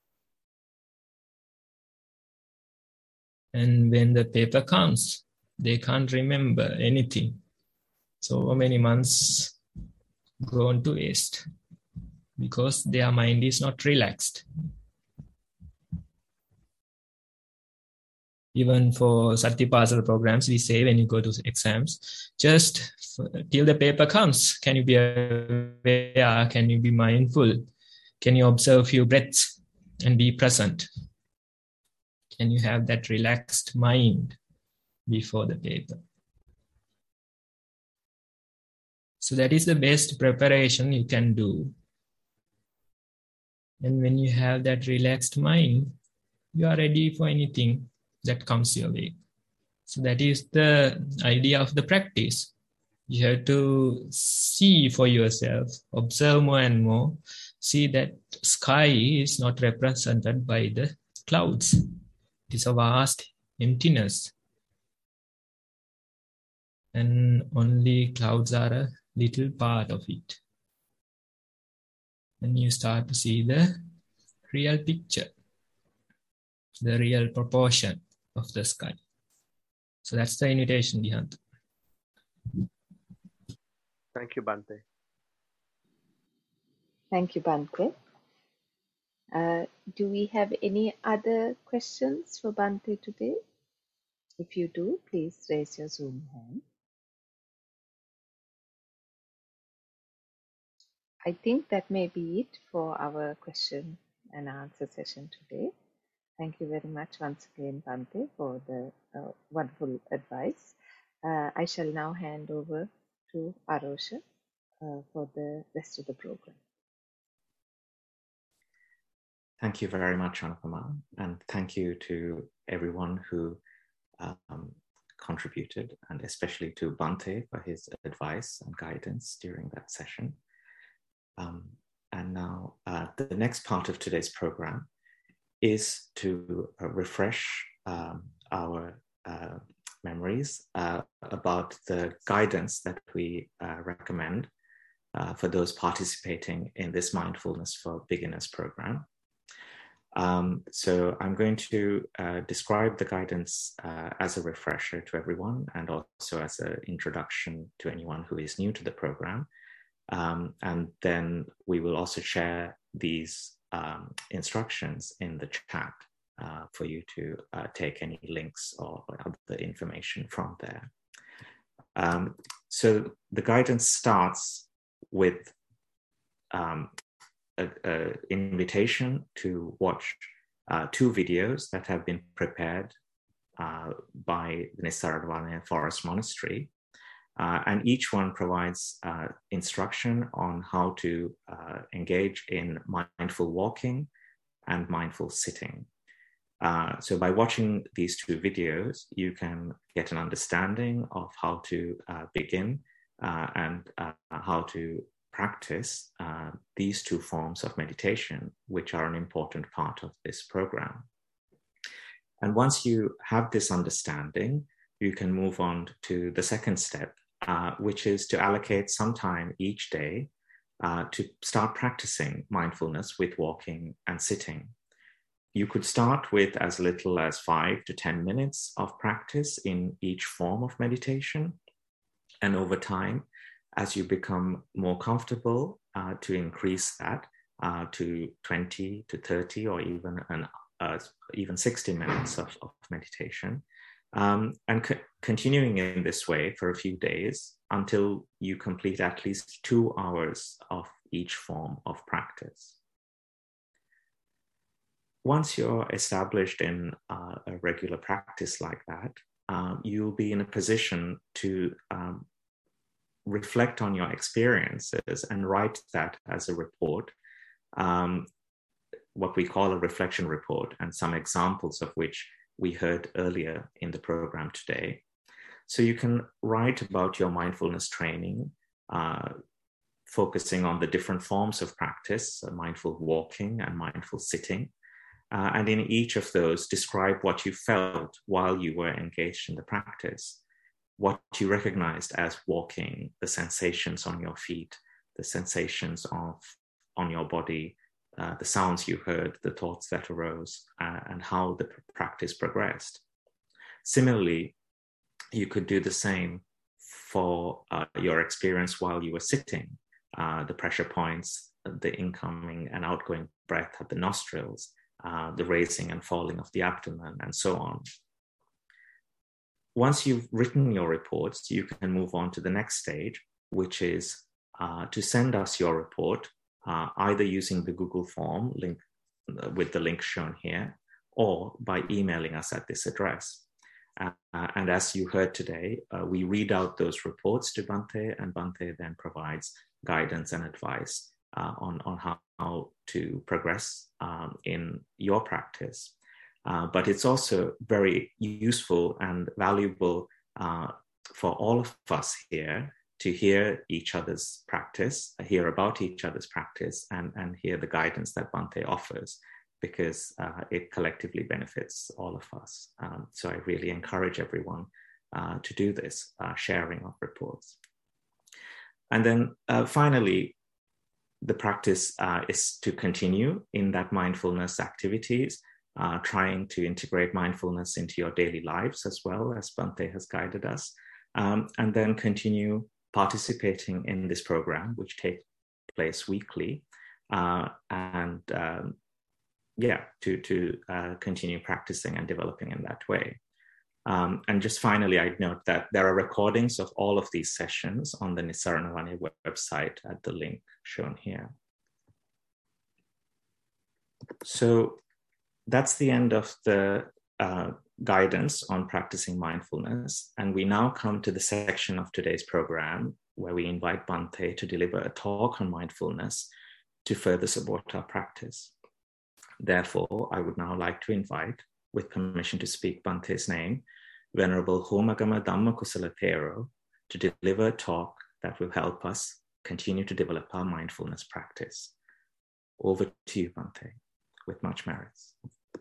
And when the paper comes, they can't remember anything. So many months gone to waste because their mind is not relaxed. Even for Satipasala programs, we say when you go to exams, just till the paper comes, can you be aware, can you be mindful, can you observe few breaths and be present? Can you have that relaxed mind before the paper? So that is the best preparation you can do. And when you have that relaxed mind, you are ready for anything that comes your way. So that is the idea of the practice. You have to see for yourself, observe more and more, see that sky is not represented by the clouds. It is a vast emptiness. And only clouds are a little part of it. And you start to see the real picture, the real proportion of the sky. So that's the invitation, Dihant. Thank you, Bhante. Thank you, Bhante. Uh, do we have any other questions for Bhante today? If you do, please raise your Zoom hand. I think that may be it for our question and answer session today. Thank you very much once again, Bhante, for the uh, wonderful advice. Uh, I shall now hand over to Arosha uh, for the rest of the program. Thank you very much, Anupama, and thank you to everyone who um, contributed, and especially to Bhante for his advice and guidance during that session. Um, and now uh, the next part of today's program is to uh, refresh um, our uh, memories uh, about the guidance that we uh, recommend uh, for those participating in this Mindfulness for Beginners program. Um, so I'm going to uh, describe the guidance uh, as a refresher to everyone and also as an introduction to anyone who is new to the program. Um, and then we will also share these um, instructions in the chat uh, for you to uh, take any links or other information from there. Um, so the guidance starts with um, an invitation to watch uh, two videos that have been prepared uh, by the Nisargadawana Forest Monastery. Uh, and each one provides uh, instruction on how to uh, engage in mindful walking and mindful sitting. Uh, so by watching these two videos, you can get an understanding of how to uh, begin uh, and uh, how to practice uh, these two forms of meditation, which are an important part of this program. And once you have this understanding, you can move on to the second step, Uh, which is to allocate some time each day uh, to start practicing mindfulness with walking and sitting. You could start with as little as five to ten minutes of practice in each form of meditation. And over time, as you become more comfortable, uh, to increase that uh, to twenty to thirty or even, an, uh, even sixty minutes of, of meditation. Um, and co- continuing in this way for a few days until you complete at least two hours of each form of practice. Once you're established in uh, a regular practice like that, uh, you'll be in a position to um, reflect on your experiences and write that as a report, um, what we call a reflection report, and some examples of which we heard earlier in the program today. So you can write about your mindfulness training, uh, focusing on the different forms of practice, uh, mindful walking and mindful sitting. Uh, and in each of those, describe what you felt while you were engaged in the practice, what you recognized as walking, the sensations on your feet, the sensations of on your body, uh, the sounds you heard, the thoughts that arose, uh, and how the practice progressed. Similarly, you could do the same for uh, your experience while you were sitting, uh, the pressure points, the incoming and outgoing breath at the nostrils, uh, the raising and falling of the abdomen, and so on. Once you've written your reports, you can move on to the next stage, which is uh, to send us your report, uh, either using the Google form link uh, with the link shown here, or by emailing us at this address. Uh, and as you heard today, uh, we read out those reports to Bhante, and Bhante then provides guidance and advice uh, on, on how, how to progress um, in your practice. Uh, but it's also very useful and valuable uh, for all of us here to hear each other's practice, hear about each other's practice, and, and hear the guidance that Bhante offers, because uh, it collectively benefits all of us. Um, so I really encourage everyone uh, to do this, uh, sharing of reports. And then uh, finally, the practice uh, is to continue in that mindfulness activities, uh, trying to integrate mindfulness into your daily lives as well, as Bhante has guided us, um, and then continue participating in this program, which takes place weekly, uh, and um, yeah, to, to uh, continue practicing and developing in that way. Um, and just finally, I'd note that there are recordings of all of these sessions on the Nissarana website at the link shown here. So that's the end of the uh, guidance on practicing mindfulness. And we now come to the section of today's program where we invite Bhante to deliver a talk on mindfulness to further support our practice. Therefore, I would now like to invite, with permission to speak Bhante's name, Venerable Homagama Dhammakusala Thero, to deliver a talk that will help us continue to develop our mindfulness practice. Over to you, Bhante, with much merits.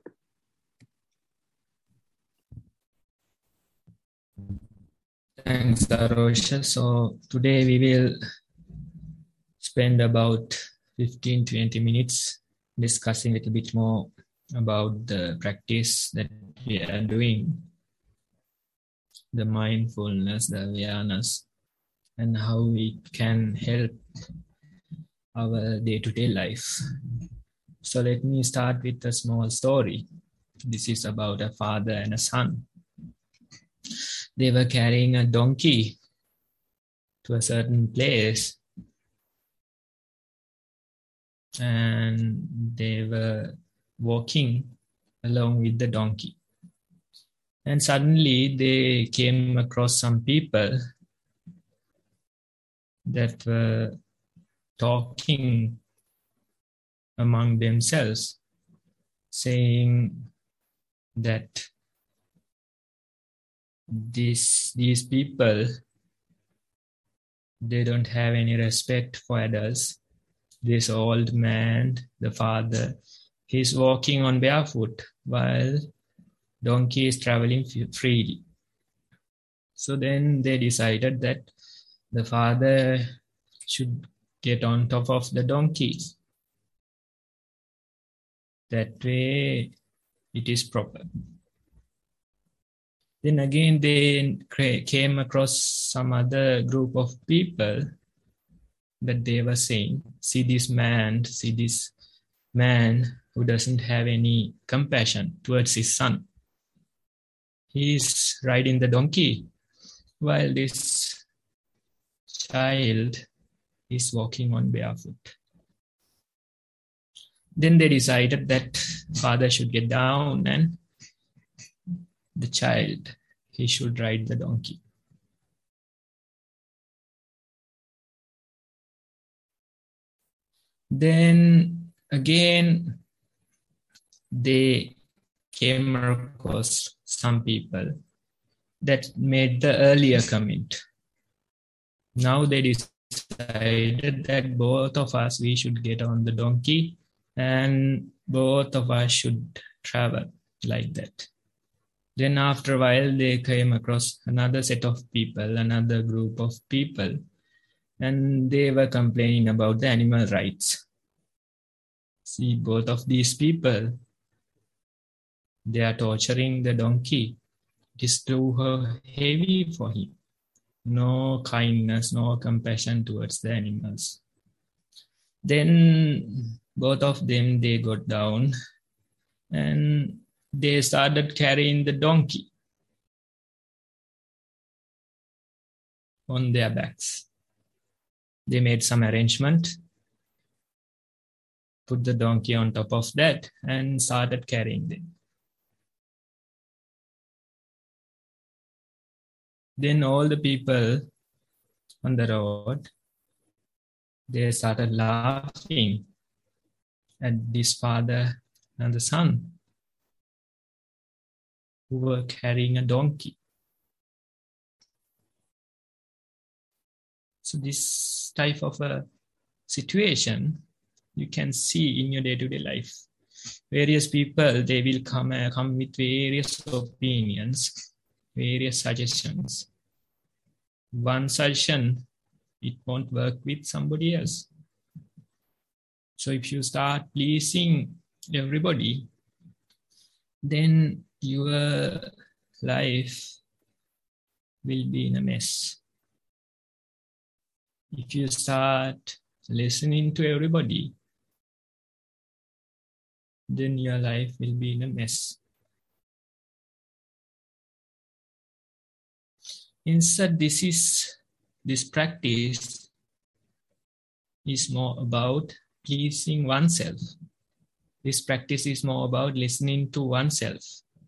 Thanks, Darosha. So today we will spend about fifteen to twenty minutes discussing a little bit more about the practice that we are doing, the mindfulness, the awareness, and how we can help our day-to-day life. So let me start with a small story. This is about a father and a son. They were carrying a donkey to a certain place, and they were walking along with the donkey. And suddenly they came across some people that were talking among themselves, saying that these, these people, they don't have any respect for adults. This old man, the father, he's walking on barefoot while donkey is traveling freely. So then they decided that the father should get on top of the donkey. That way it is proper. Then again they came across some other group of people that they were saying, see this man, see this man who doesn't have any compassion towards his son. He is riding the donkey while this child is walking on barefoot. Then they decided that father should get down and the child, he should ride the donkey. Then again, they came across some people that made the earlier comment. Now they decided that both of us, we should get on the donkey and both of us should travel like that. Then after a while, they came across another set of people, another group of people, and they were complaining about the animal rights. See, both of these people, they are torturing the donkey. It is too heavy for him. No kindness, no compassion towards the animals. Then both of them, they got down and they started carrying the donkey on their backs. They made some arrangement, put the donkey on top of that and started carrying them. Then all the people on the road, they started laughing at this father and the son who were carrying a donkey. So this type of a situation you can see in your day-to-day life. Various people, they will come, uh, come with various opinions, various suggestions. One suggestion, it won't work with somebody else. So if you start pleasing everybody, then your life will be in a mess. If you start listening to everybody, then your life will be in a mess. Instead, this is this practice is more about pleasing oneself. This practice is more about listening to oneself.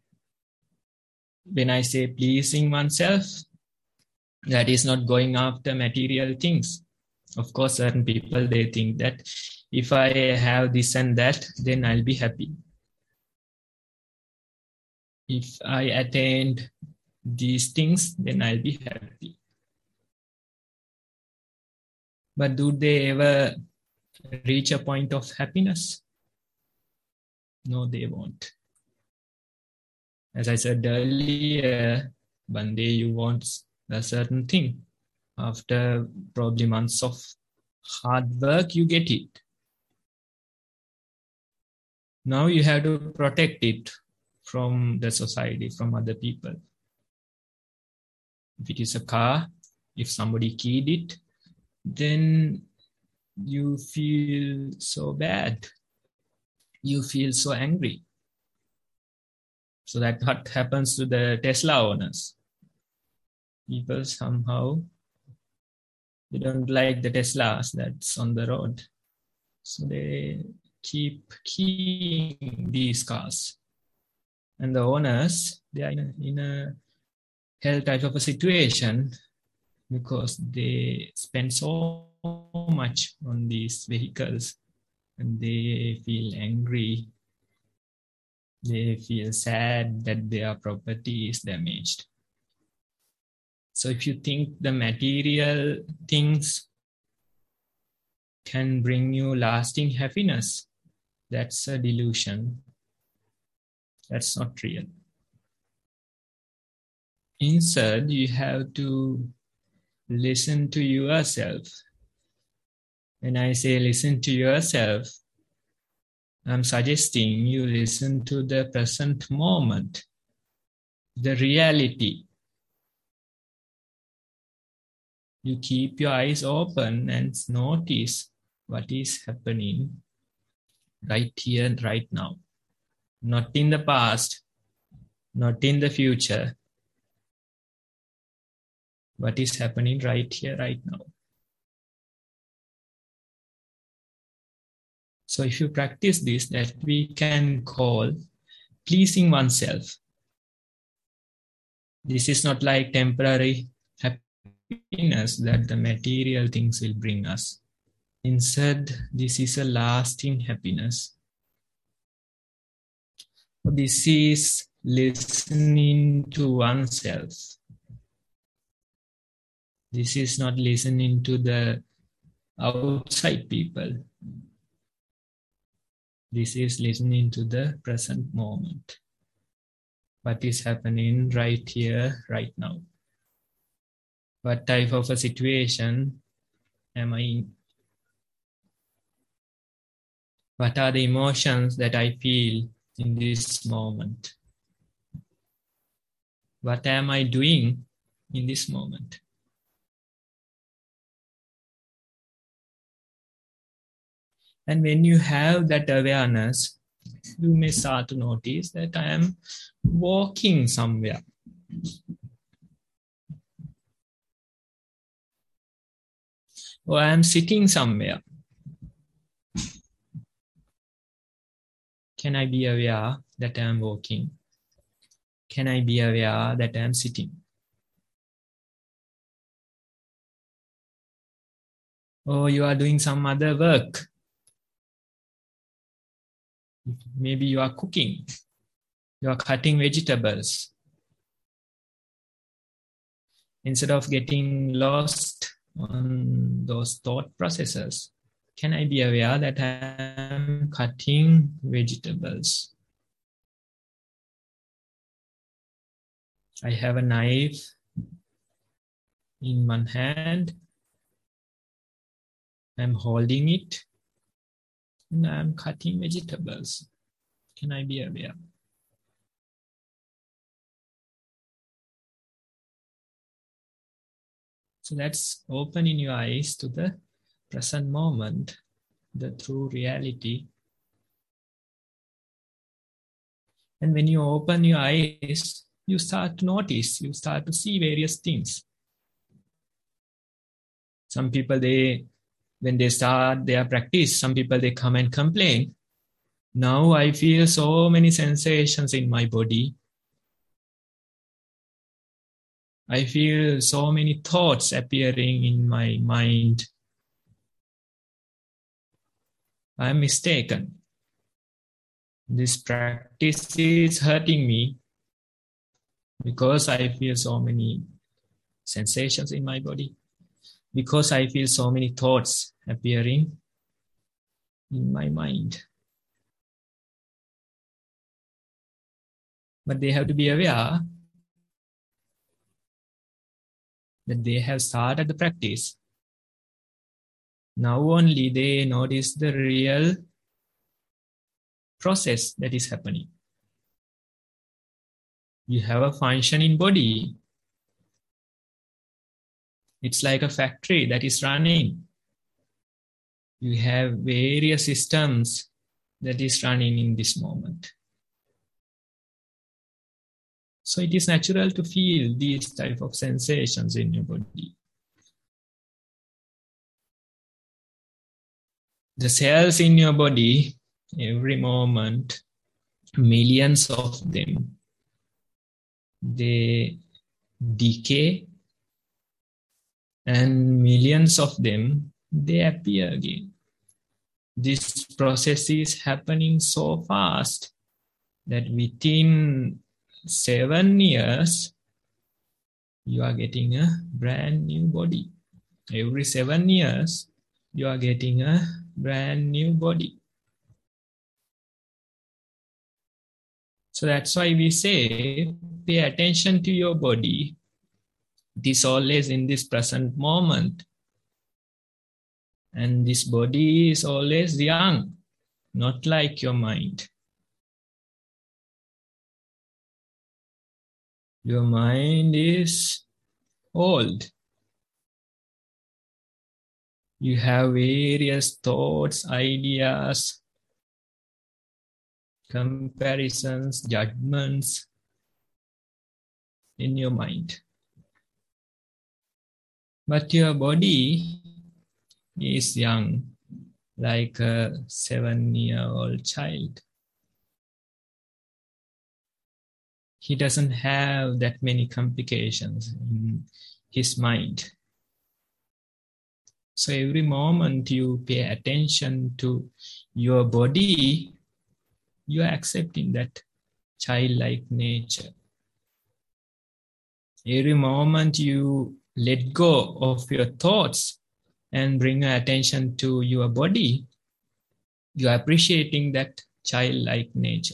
When I say pleasing oneself, that is not going after material things. Of course, certain people, they think that if I have this and that, then I'll be happy. If I attained these things, then I'll be happy. But do they ever reach a point of happiness? No, they won't. As I said earlier, one day you want a certain thing. After probably months of hard work, you get it. Now you have to protect it from the society, from other people. If it is a car, if somebody keyed it, then you feel so bad. You feel so angry. So that's what happens to the Tesla owners. People somehow, they don't like the Teslas that's on the road. So they keep keying these cars. And the owners, they are in a, in a hell type of a situation because they spend so much on these vehicles and they feel angry. They feel sad that their property is damaged. So if you think the material things can bring you lasting happiness, that's a delusion. That's not real. Instead, you have to listen to yourself. When I say listen to yourself, I'm suggesting you listen to the present moment, the reality. You keep your eyes open and notice what is happening right here and right now. Not in the past, not in the future. What is happening right here, right now. So if you practice this, that we can call pleasing oneself. This is not like temporary happiness that the material things will bring us. Instead, this is a lasting happiness. This is listening to oneself. This is not listening to the outside people. This is listening to the present moment. What is happening right here, right now? What type of a situation am I in? What are the emotions that I feel in this moment? What am I doing in this moment? And when you have that awareness, you may start to notice that I am walking somewhere. Or I am sitting somewhere. Can I be aware that I am walking? Can I be aware that I am sitting? Or you are doing some other work. Maybe you are cooking. You are cutting vegetables. Instead of getting lost on those thought processes, can I be aware that I am cutting vegetables? I have a knife in one hand. I'm holding it and I'm cutting vegetables. Can I be aware? So that's opening your eyes to the present moment, the true reality. And when you open your eyes, you start to notice, you start to see various things. Some people, they, when they start their practice, some people, they come and complain. Now I feel so many sensations in my body. I feel so many thoughts appearing in my mind. I am mistaken. This practice is hurting me because I feel so many sensations in my body. Because I feel so many thoughts appearing in my mind. But they have to be aware that they have started the practice. Now only they notice the real process that is happening. You have a functioning body. It's like a factory that is running. You have various systems that is running in this moment. So it is natural to feel these type of sensations in your body. The cells in your body, every moment, millions of them, they decay, and millions of them, they appear again. This process is happening so fast that within seven years, you are getting a brand new body. Every seven years, you are getting a brand new body. So that's why we say, pay attention to your body. It is always in this present moment. And this body is always young, not like your mind. Your mind is old. You have various thoughts, ideas, comparisons, judgments in your mind. But your body is young, like a seven-year-old child. he doesn't have that many complications in his mind. So every moment you pay attention to your body, you are accepting that childlike nature. Every moment you let go of your thoughts and bring your attention to your body, you are appreciating that childlike nature.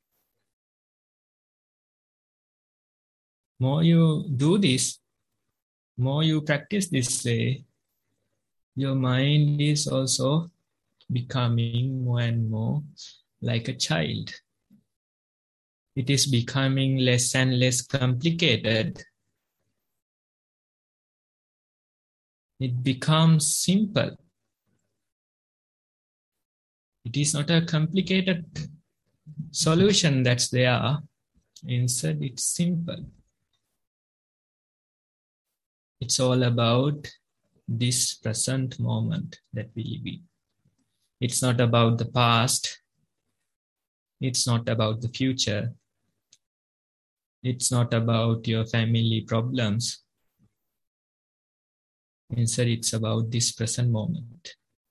More you do this, more you practice this way, your mind is also becoming more and more like a child. It is becoming less and less complicated. It becomes simple. It is not a complicated solution that's there. Instead, it's simple. It's all about this present moment that we live in. It's not about the past. It's not about the future. It's not about your family problems. Instead, it's about this present moment.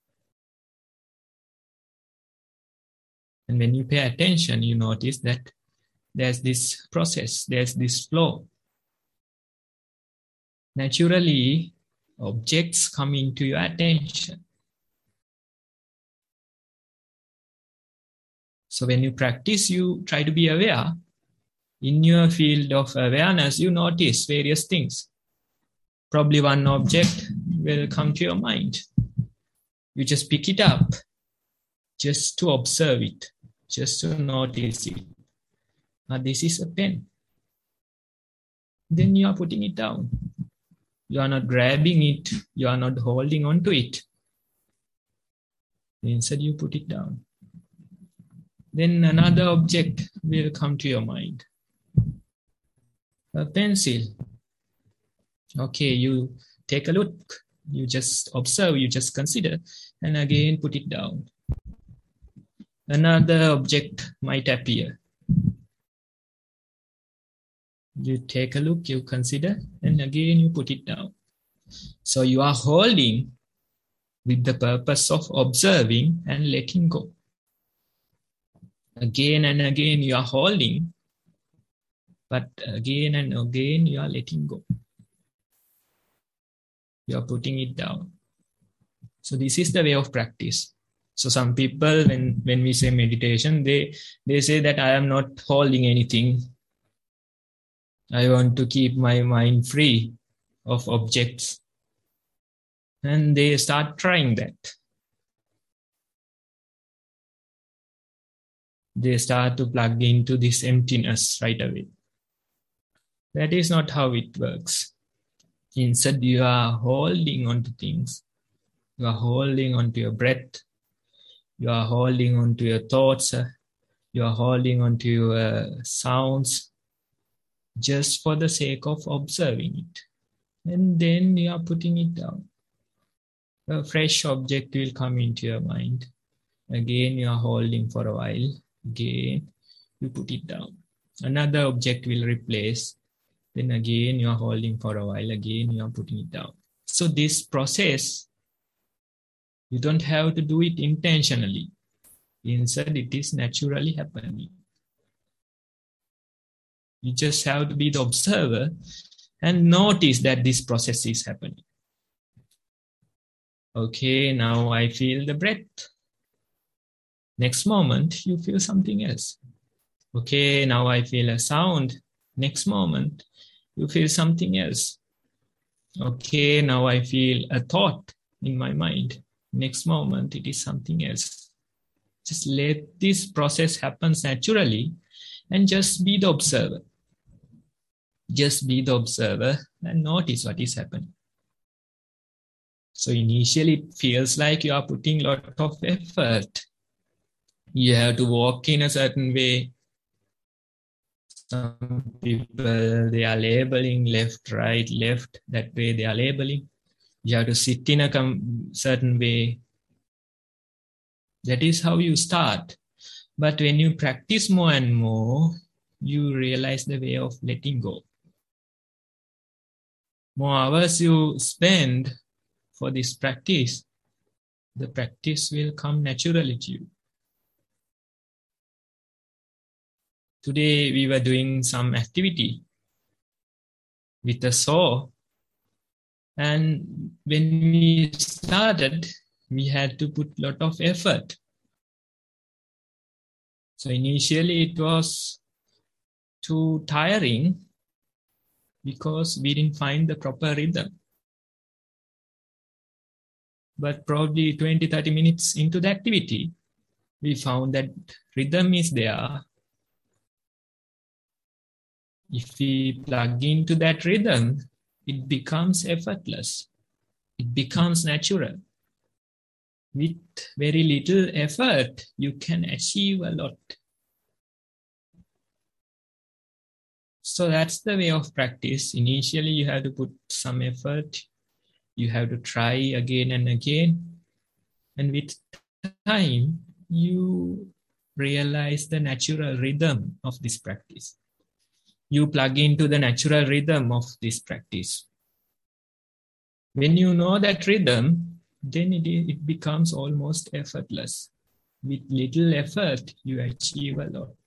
And when you pay attention, you notice that there's this process, there's this flow. Naturally, objects come into your attention. So when you practice, you try to be aware. In your field of awareness, you notice various things. Probably one object will come to your mind. You just pick it up, just to observe it, just to notice it. Now, this is a pen. Then you are putting it down. You are not grabbing it. You are not holding on to it. Instead, you put it down. Then another object will come to your mind. A pencil. Okay, you take a look. You just observe, you just consider, and again put it down. Another object might appear. You take a look, you consider, and again you put it down. So you are holding with the purpose of observing and letting go. Again and again you are holding, but again and again you are letting go. You are putting it down. So this is the way of practice. So some people, when, when we say meditation, they, they say that I am not holding anything. I want to keep my mind free of objects. And they start trying that. They start to plug into this emptiness right away. That is not how it works. Instead, you are holding on to things. You are holding on to your breath. You are holding on to your thoughts. You are holding on to your uh, sounds, just for the sake of observing it. And then you are putting it down. A fresh object will come into your mind. Again, you are holding for a while. Again, you put it down. Another object will replace. Then again, you are holding for a while. Again, you are putting it down. So this process, you don't have to do it intentionally. Instead, it is naturally happening. You just have to be the observer and notice that this process is happening. Okay, now I feel the breath. Next moment, you feel something else. Okay, now I feel a sound. Next moment, you feel something else. Okay, now I feel a thought in my mind. Next moment, it is something else. Just let this process happen naturally and just be the observer. Just be the observer and notice what is happening. So initially, it feels like you are putting a lot of effort. You have to walk in a certain way. Some people, they are labeling left, right, left. That way they are labeling. You have to sit in a com- certain way. That is how you start. But when you practice more and more, you realize the way of letting go. More hours you spend for this practice, the practice will come naturally to you. Today we were doing some activity with a saw, and when we started, we had to put a lot of effort. So initially it was too tiring because we didn't find the proper rhythm. But probably twenty to thirty minutes into the activity, we found that rhythm is there. If we plug into that rhythm, it becomes effortless. It becomes natural. With very little effort, you can achieve a lot. So that's the way of practice. Initially, you have to put some effort. You have to try again and again. And with time, you realize the natural rhythm of this practice. You plug into the natural rhythm of this practice. When you know that rhythm, then it, it becomes almost effortless. With little effort, you achieve a lot.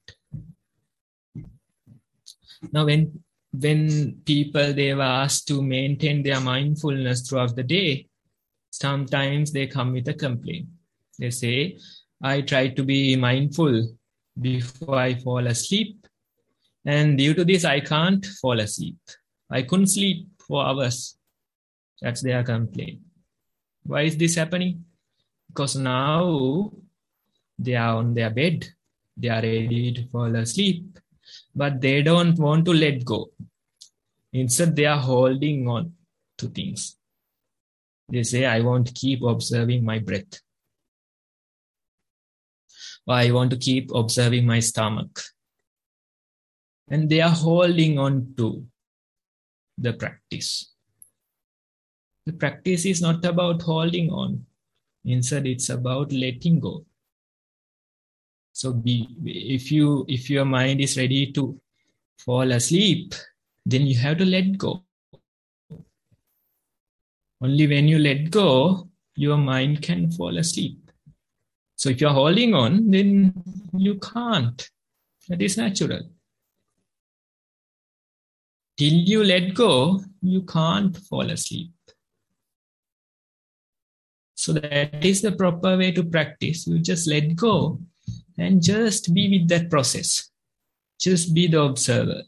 Now, when, when people, they were asked to maintain their mindfulness throughout the day, sometimes they come with a complaint. They say, I try to be mindful before I fall asleep, and due to this, I can't fall asleep. I couldn't sleep for hours. That's their complaint. Why is this happening? Because now they are on their bed. They are ready to fall asleep, but they don't want to let go. Instead, they are holding on to things. They say, I want to keep observing my breath. Or I want to keep observing my stomach. And they are holding on to the practice. The practice is not about holding on. Instead, it's about letting go. So be, if you if your mind is ready to fall asleep, then you have to let go. Only when you let go, your mind can fall asleep. So if you're holding on, then you can't. That is natural. Till you let go, you can't fall asleep. So that is the proper way to practice. You just let go and just be with that process. Just be the observer.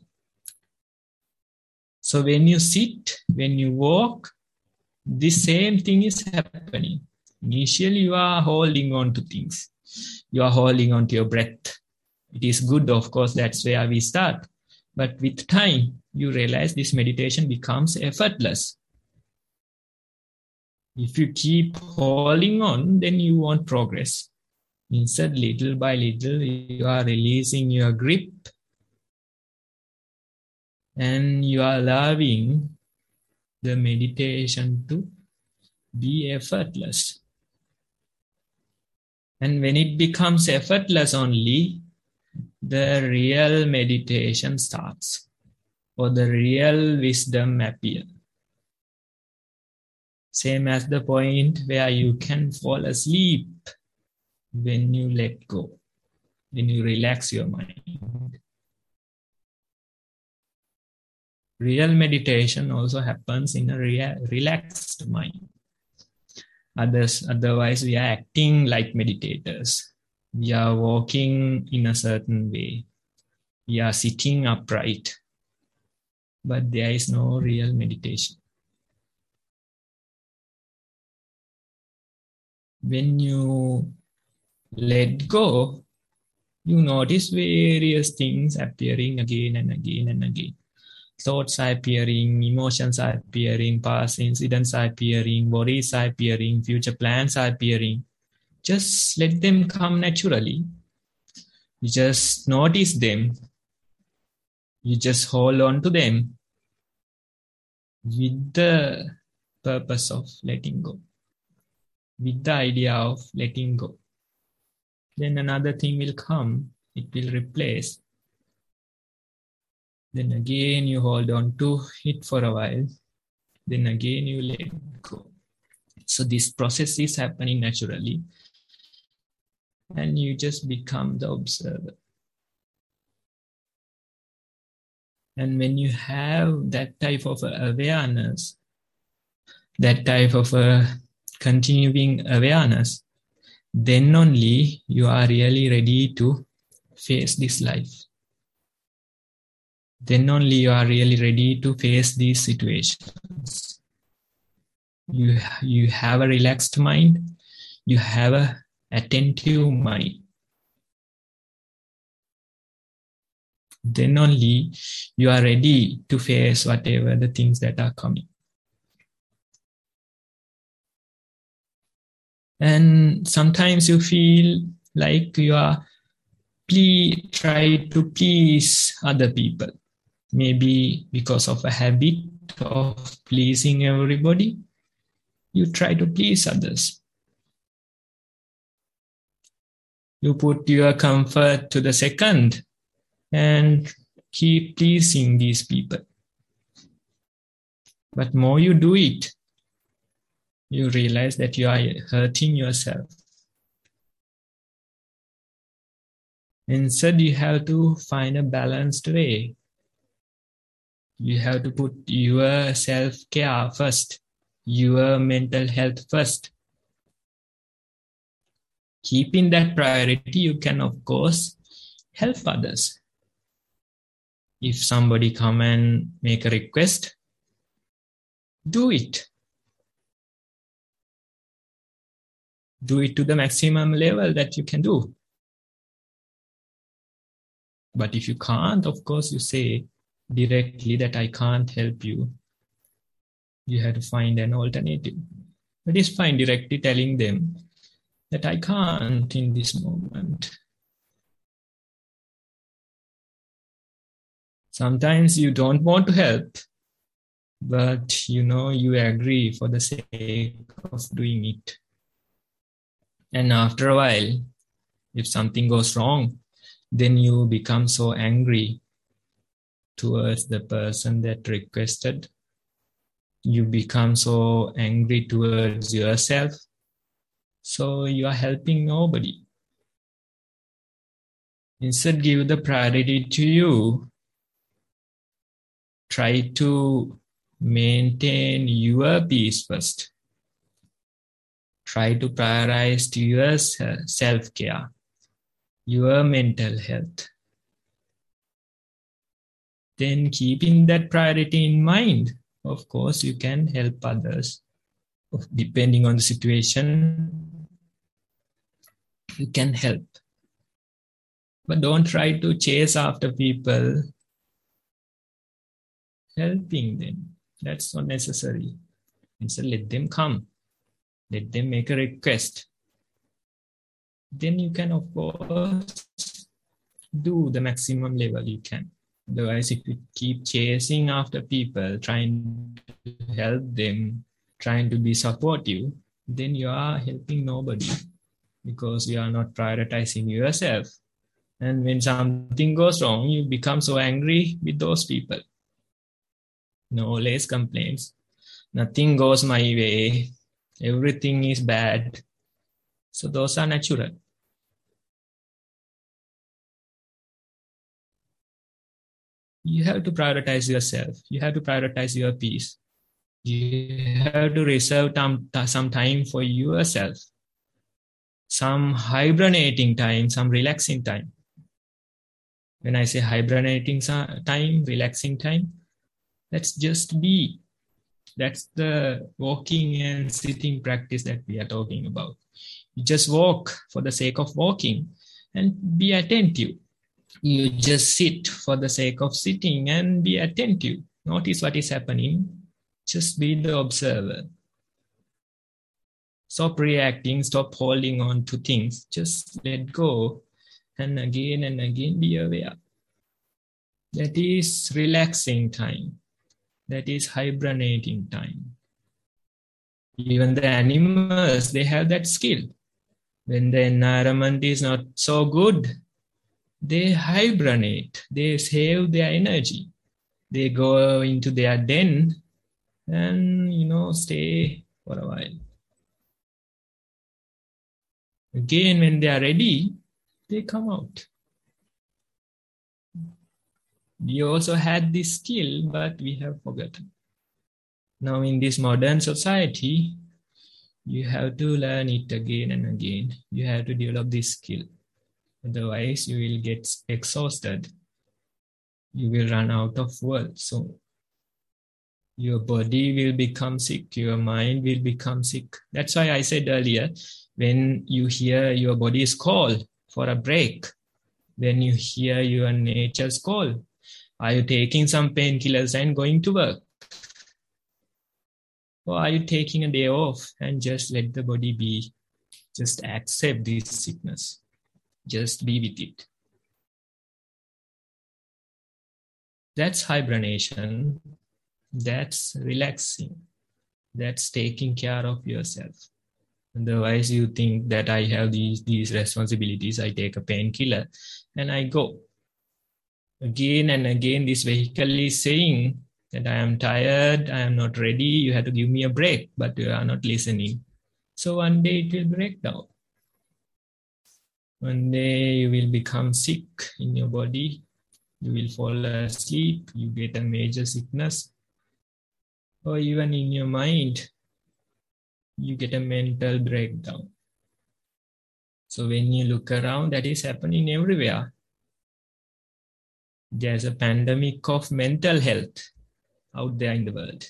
So when you sit, when you walk, this same thing is happening. Initially, you are holding on to things. You are holding on to your breath. It is good, of course, that's where we start. But with time, you realize this meditation becomes effortless. If you keep holding on, then you won't progress. Instead, little by little, you are releasing your grip and you are allowing the meditation to be effortless. And when it becomes effortless only, the real meditation starts, or the real wisdom appears. Same as the point where you can fall asleep when you let go, when you relax your mind. Real meditation also happens in a rea- relaxed mind. Others, otherwise, we are acting like meditators. We are walking in a certain way. We are sitting upright. But there is no real meditation. When you let go, you notice various things appearing again and again and again. Thoughts are appearing, emotions are appearing, past incidents are appearing, worries are appearing, future plans are appearing. Just let them come naturally. You just notice them. You just hold on to them with the purpose of letting go, with the idea of letting go. Then another thing will come. It will replace. Then again, you hold on to it for a while. Then again, you let go. So this process is happening naturally. And you just become the observer. And when you have that type of awareness, that type of a continuing awareness, then only you are really ready to face this life. Then only you are really ready to face these situations. You, you have a relaxed mind. You have an attentive mind. Then only you are ready to face whatever the things that are coming. And sometimes you feel like you are ple- try to please other people. Maybe because of a habit of pleasing everybody, you try to please others. You put your comfort to the second and keep pleasing these people. But more you do it, you realize that you are hurting yourself. Instead, you have to find a balanced way. You have to put your self-care first, your mental health first. Keeping that priority, you can, of course, help others. If somebody come and make a request, do it. Do it to the maximum level that you can do. But if you can't, of course, you say directly that I can't help you. You have to find an alternative. But it's fine directly telling them that I can't in this moment. Sometimes you don't want to help, but you know you agree for the sake of doing it. And after a while, if something goes wrong, then you become so angry towards the person that requested. You become so angry towards yourself. So you are helping nobody. Instead, give the priority to you. Try to maintain your peace first. Try to prioritize your self-care, your mental health. Then keeping that priority in mind, of course, you can help others. Depending on the situation, you can help. But don't try to chase after people helping them. That's not necessary. Instead, let them come. Let them make a request. Then you can, of course, do the maximum level you can. Otherwise, if you keep chasing after people, trying to help them, trying to be supportive, then you are helping nobody because you are not prioritizing yourself. And when something goes wrong, you become so angry with those people. No less complaints. Nothing goes my way. Everything is bad. So those are natural. You have to prioritize yourself. You have to prioritize your peace. You have to reserve some time for yourself. Some hibernating time, some relaxing time. When I say hibernating time, relaxing time, let's just be. That's the walking and sitting practice that we are talking about. You just walk for the sake of walking and be attentive. You just sit for the sake of sitting and be attentive. Notice what is happening. Just be the observer. Stop reacting, stop holding on to things. Just let go and again and again be aware. That is relaxing time. That is hibernating time. Even the animals, they have that skill. When the environment is not so good, they hibernate. They save their energy. they go into their den and, you know, stay for a while. Again, when they are ready, they come out. We also had this skill, but we have forgotten. Now in this modern society, you have to learn it again and again. You have to develop this skill. Otherwise, you will get exhausted. You will run out of words. So your body will become sick. Your mind will become sick. That's why I said earlier, when you hear your body's call for a break, when you hear your nature's call, are you taking some painkillers and going to work? Or are you taking a day off and just let the body be? Just accept this sickness. Just be with it. That's hibernation. That's relaxing. That's taking care of yourself. Otherwise, you think that I have these, these responsibilities. I take a painkiller and I go. Again and again, this vehicle is saying that I am tired, I am not ready, you have to give me a break, but you are not listening. So one day it will break down. One day you will become sick in your body, you will fall asleep, you get a major sickness, or even in your mind, you get a mental breakdown. So when you look around, that is happening everywhere. There's a pandemic of mental health out there in the world.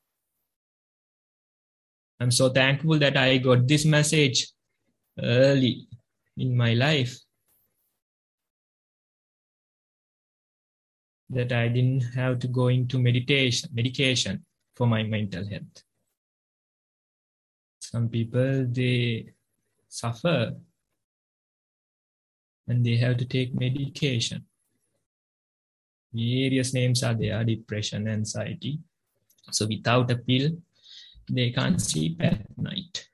I'm so thankful that I got this message early in my life, that I didn't have to go into meditation, medication for my mental health. Some people, they suffer and they have to take medication. Various names are there, depression, anxiety. So without a pill, they can't sleep at night.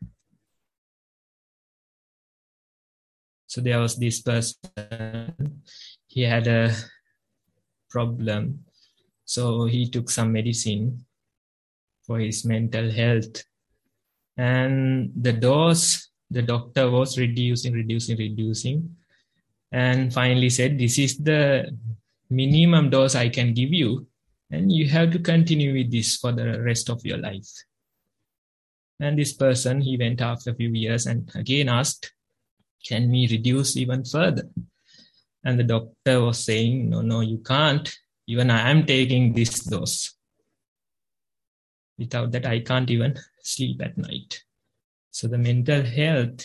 So there was this person, he had a problem. So he took some medicine for his mental health. And the dose, the doctor was reducing, reducing, reducing. And finally said, this is the minimum dose I can give you. And you have to continue with this for the rest of your life. And this person, he went after a few years and again asked, can we reduce even further? And the doctor was saying, no, no, you can't. Even I am taking this dose. Without that, I can't even sleep at night. So the mental health,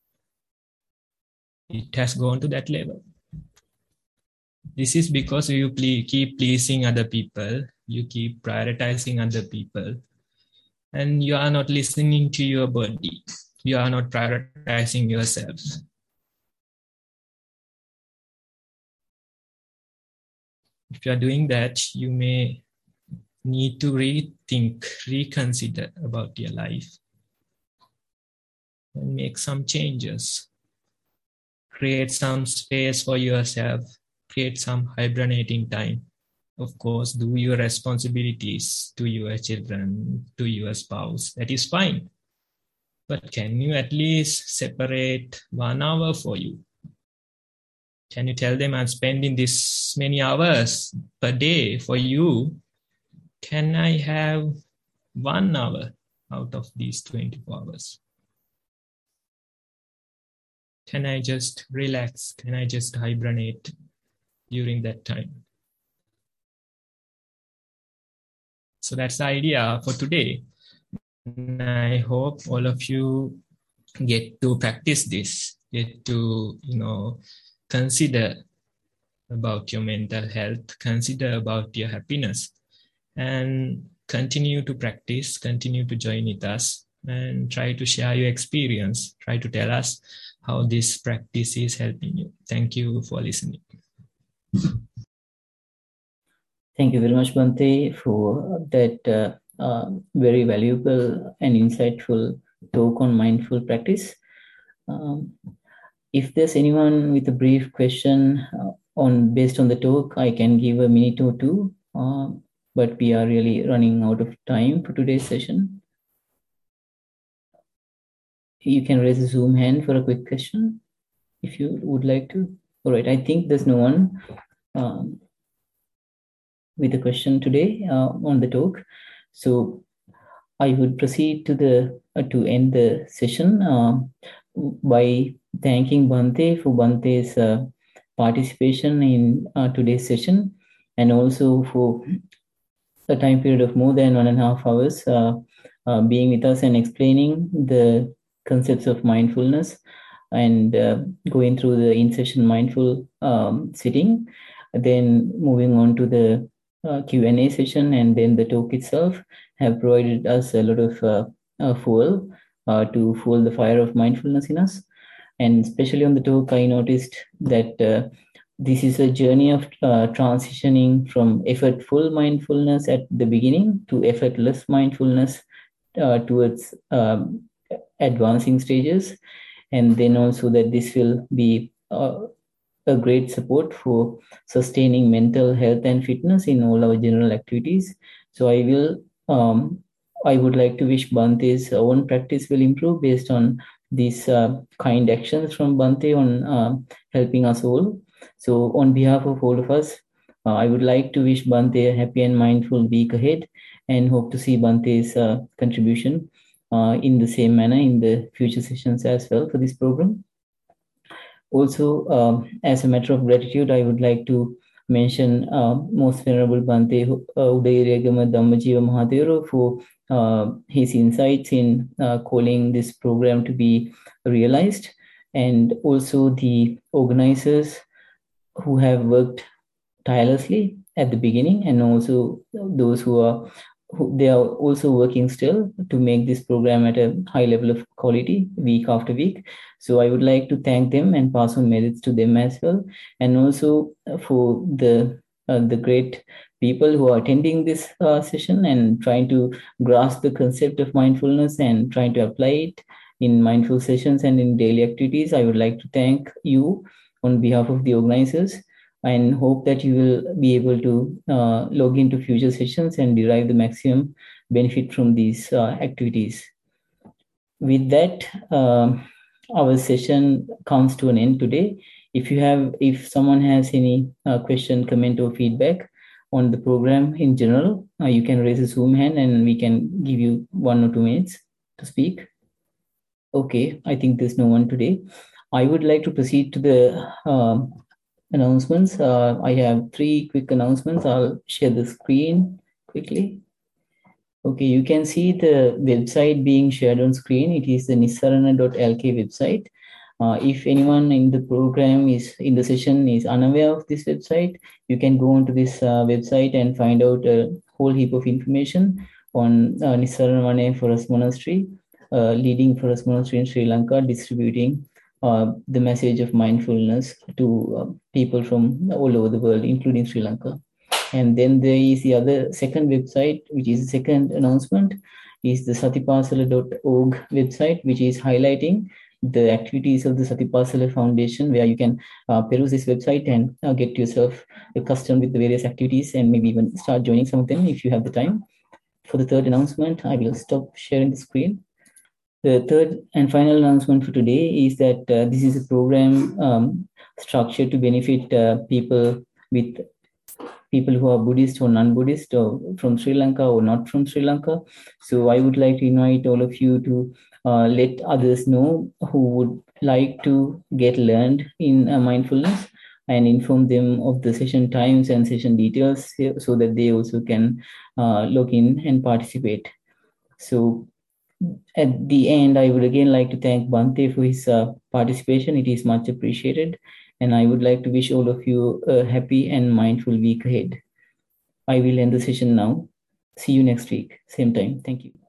it has gone to that level. This is because you ple- keep pleasing other people, you keep prioritizing other people, and you are not listening to your body. You are not prioritizing yourself. If you are doing that, you may need to rethink, reconsider about your life and make some changes. Create some space for yourself. Create some hibernating time. Of course, do your responsibilities to your children, to your spouse. That is fine. But can you at least separate one hour for you? Can you tell them I'm spending this many hours per day for you? Can I have one hour out of these twenty-four hours? Can I just relax? Can I just hibernate during that time? So that's the idea for today. And I hope all of you get to practice this, get to, you know, consider about your mental health, consider about your happiness, and continue to practice, continue to join with us, and try to share your experience. Try to tell us how this practice is helping you. Thank you for listening. Thank you very much, Bhante, for that uh, uh, very valuable and insightful talk on mindful practice. Um, if there's anyone with a brief question uh, on based on the talk, I can give a minute or two. Uh, but we are really running out of time for today's session. You can raise a Zoom hand for a quick question if you would like to. All right, I think there's no one um, with a question today uh, on the talk. So I would proceed to the uh, to end the session uh, by thanking Bhante for Bhante's uh, participation in uh, today's session, and also for a time period of more than one and a half hours uh, uh, being with us and explaining the concepts of mindfulness and uh, going through the in-session mindful um, sitting, then moving on to the uh, Q and A session, and then the talk itself have provided us a lot of uh, uh, fuel uh, to fuel the fire of mindfulness in us. And especially on the talk, I noticed that uh, this is a journey of uh, transitioning from effortful mindfulness at the beginning to effortless mindfulness uh, towards um, advancing stages. And then also that this will be uh, a great support for sustaining mental health and fitness in all our general activities. So I will, um, I would like to wish Bhante's own practice will improve based on these uh, kind actions from Bhante on uh, helping us all. So on behalf of all of us, uh, I would like to wish Bhante a happy and mindful week ahead, and hope to see Bhante's uh, contribution uh, in the same manner in the future sessions as well for this program. Also, um, as a matter of gratitude, I would like to mention uh, Most Venerable Bhante uh, Udayariyagama Dhammajiva Mahathero for uh, his insights in uh, calling this program to be realized, and also the organizers who have worked tirelessly at the beginning, and also those who are who, they are also working still to make this program at a high level of quality week after week. So I would like to thank them and pass on merits to them as well, and also for the uh, the great people who are attending this uh, session and trying to grasp the concept of mindfulness and trying to apply it in mindful sessions and in daily activities. I would like to thank you on behalf of the organizers, and hope that you will be able to uh, log into future sessions and derive the maximum benefit from these uh, activities. With that, uh, our session comes to an end today. If you have, if someone has any uh, question, comment, or feedback on the program in general, uh, you can raise a Zoom hand and we can give you one or two minutes to speak. Okay, I think there's no one today. I would like to proceed to the uh, announcements. Uh, I have three quick announcements. I'll share the screen quickly. Okay, you can see the website being shared on screen. It is the nissarana dot L K website. Uh, if anyone in the program is in the session is unaware of this website, you can go onto this uh, website and find out a whole heap of information on uh, Nissarana Forest Monastery, uh, leading forest monastery in Sri Lanka, distributing uh, the message of mindfulness to uh, people from all over the world, including Sri Lanka. And then there is the other second website, which is the second announcement, is the satipasala dot org website, which is highlighting the activities of the Satipasala Foundation, where you can uh, peruse this website and uh, get yourself accustomed with the various activities and maybe even start joining some of them if you have the time. For the third announcement, I will stop sharing the screen. The third and final announcement for today is that uh, this is a program um, structured to benefit uh, people with people who are Buddhist or non-Buddhist, or from Sri Lanka or not from Sri Lanka. So I would like to invite all of you to uh, let others know who would like to get learned in uh, mindfulness, and inform them of the session times and session details so that they also can uh, log in and participate. So at the end, I would again like to thank Bhante for his uh, participation. It is much appreciated. And I would like to wish all of you a happy and mindful week ahead. I will end the session now. See you next week, same time. Thank you.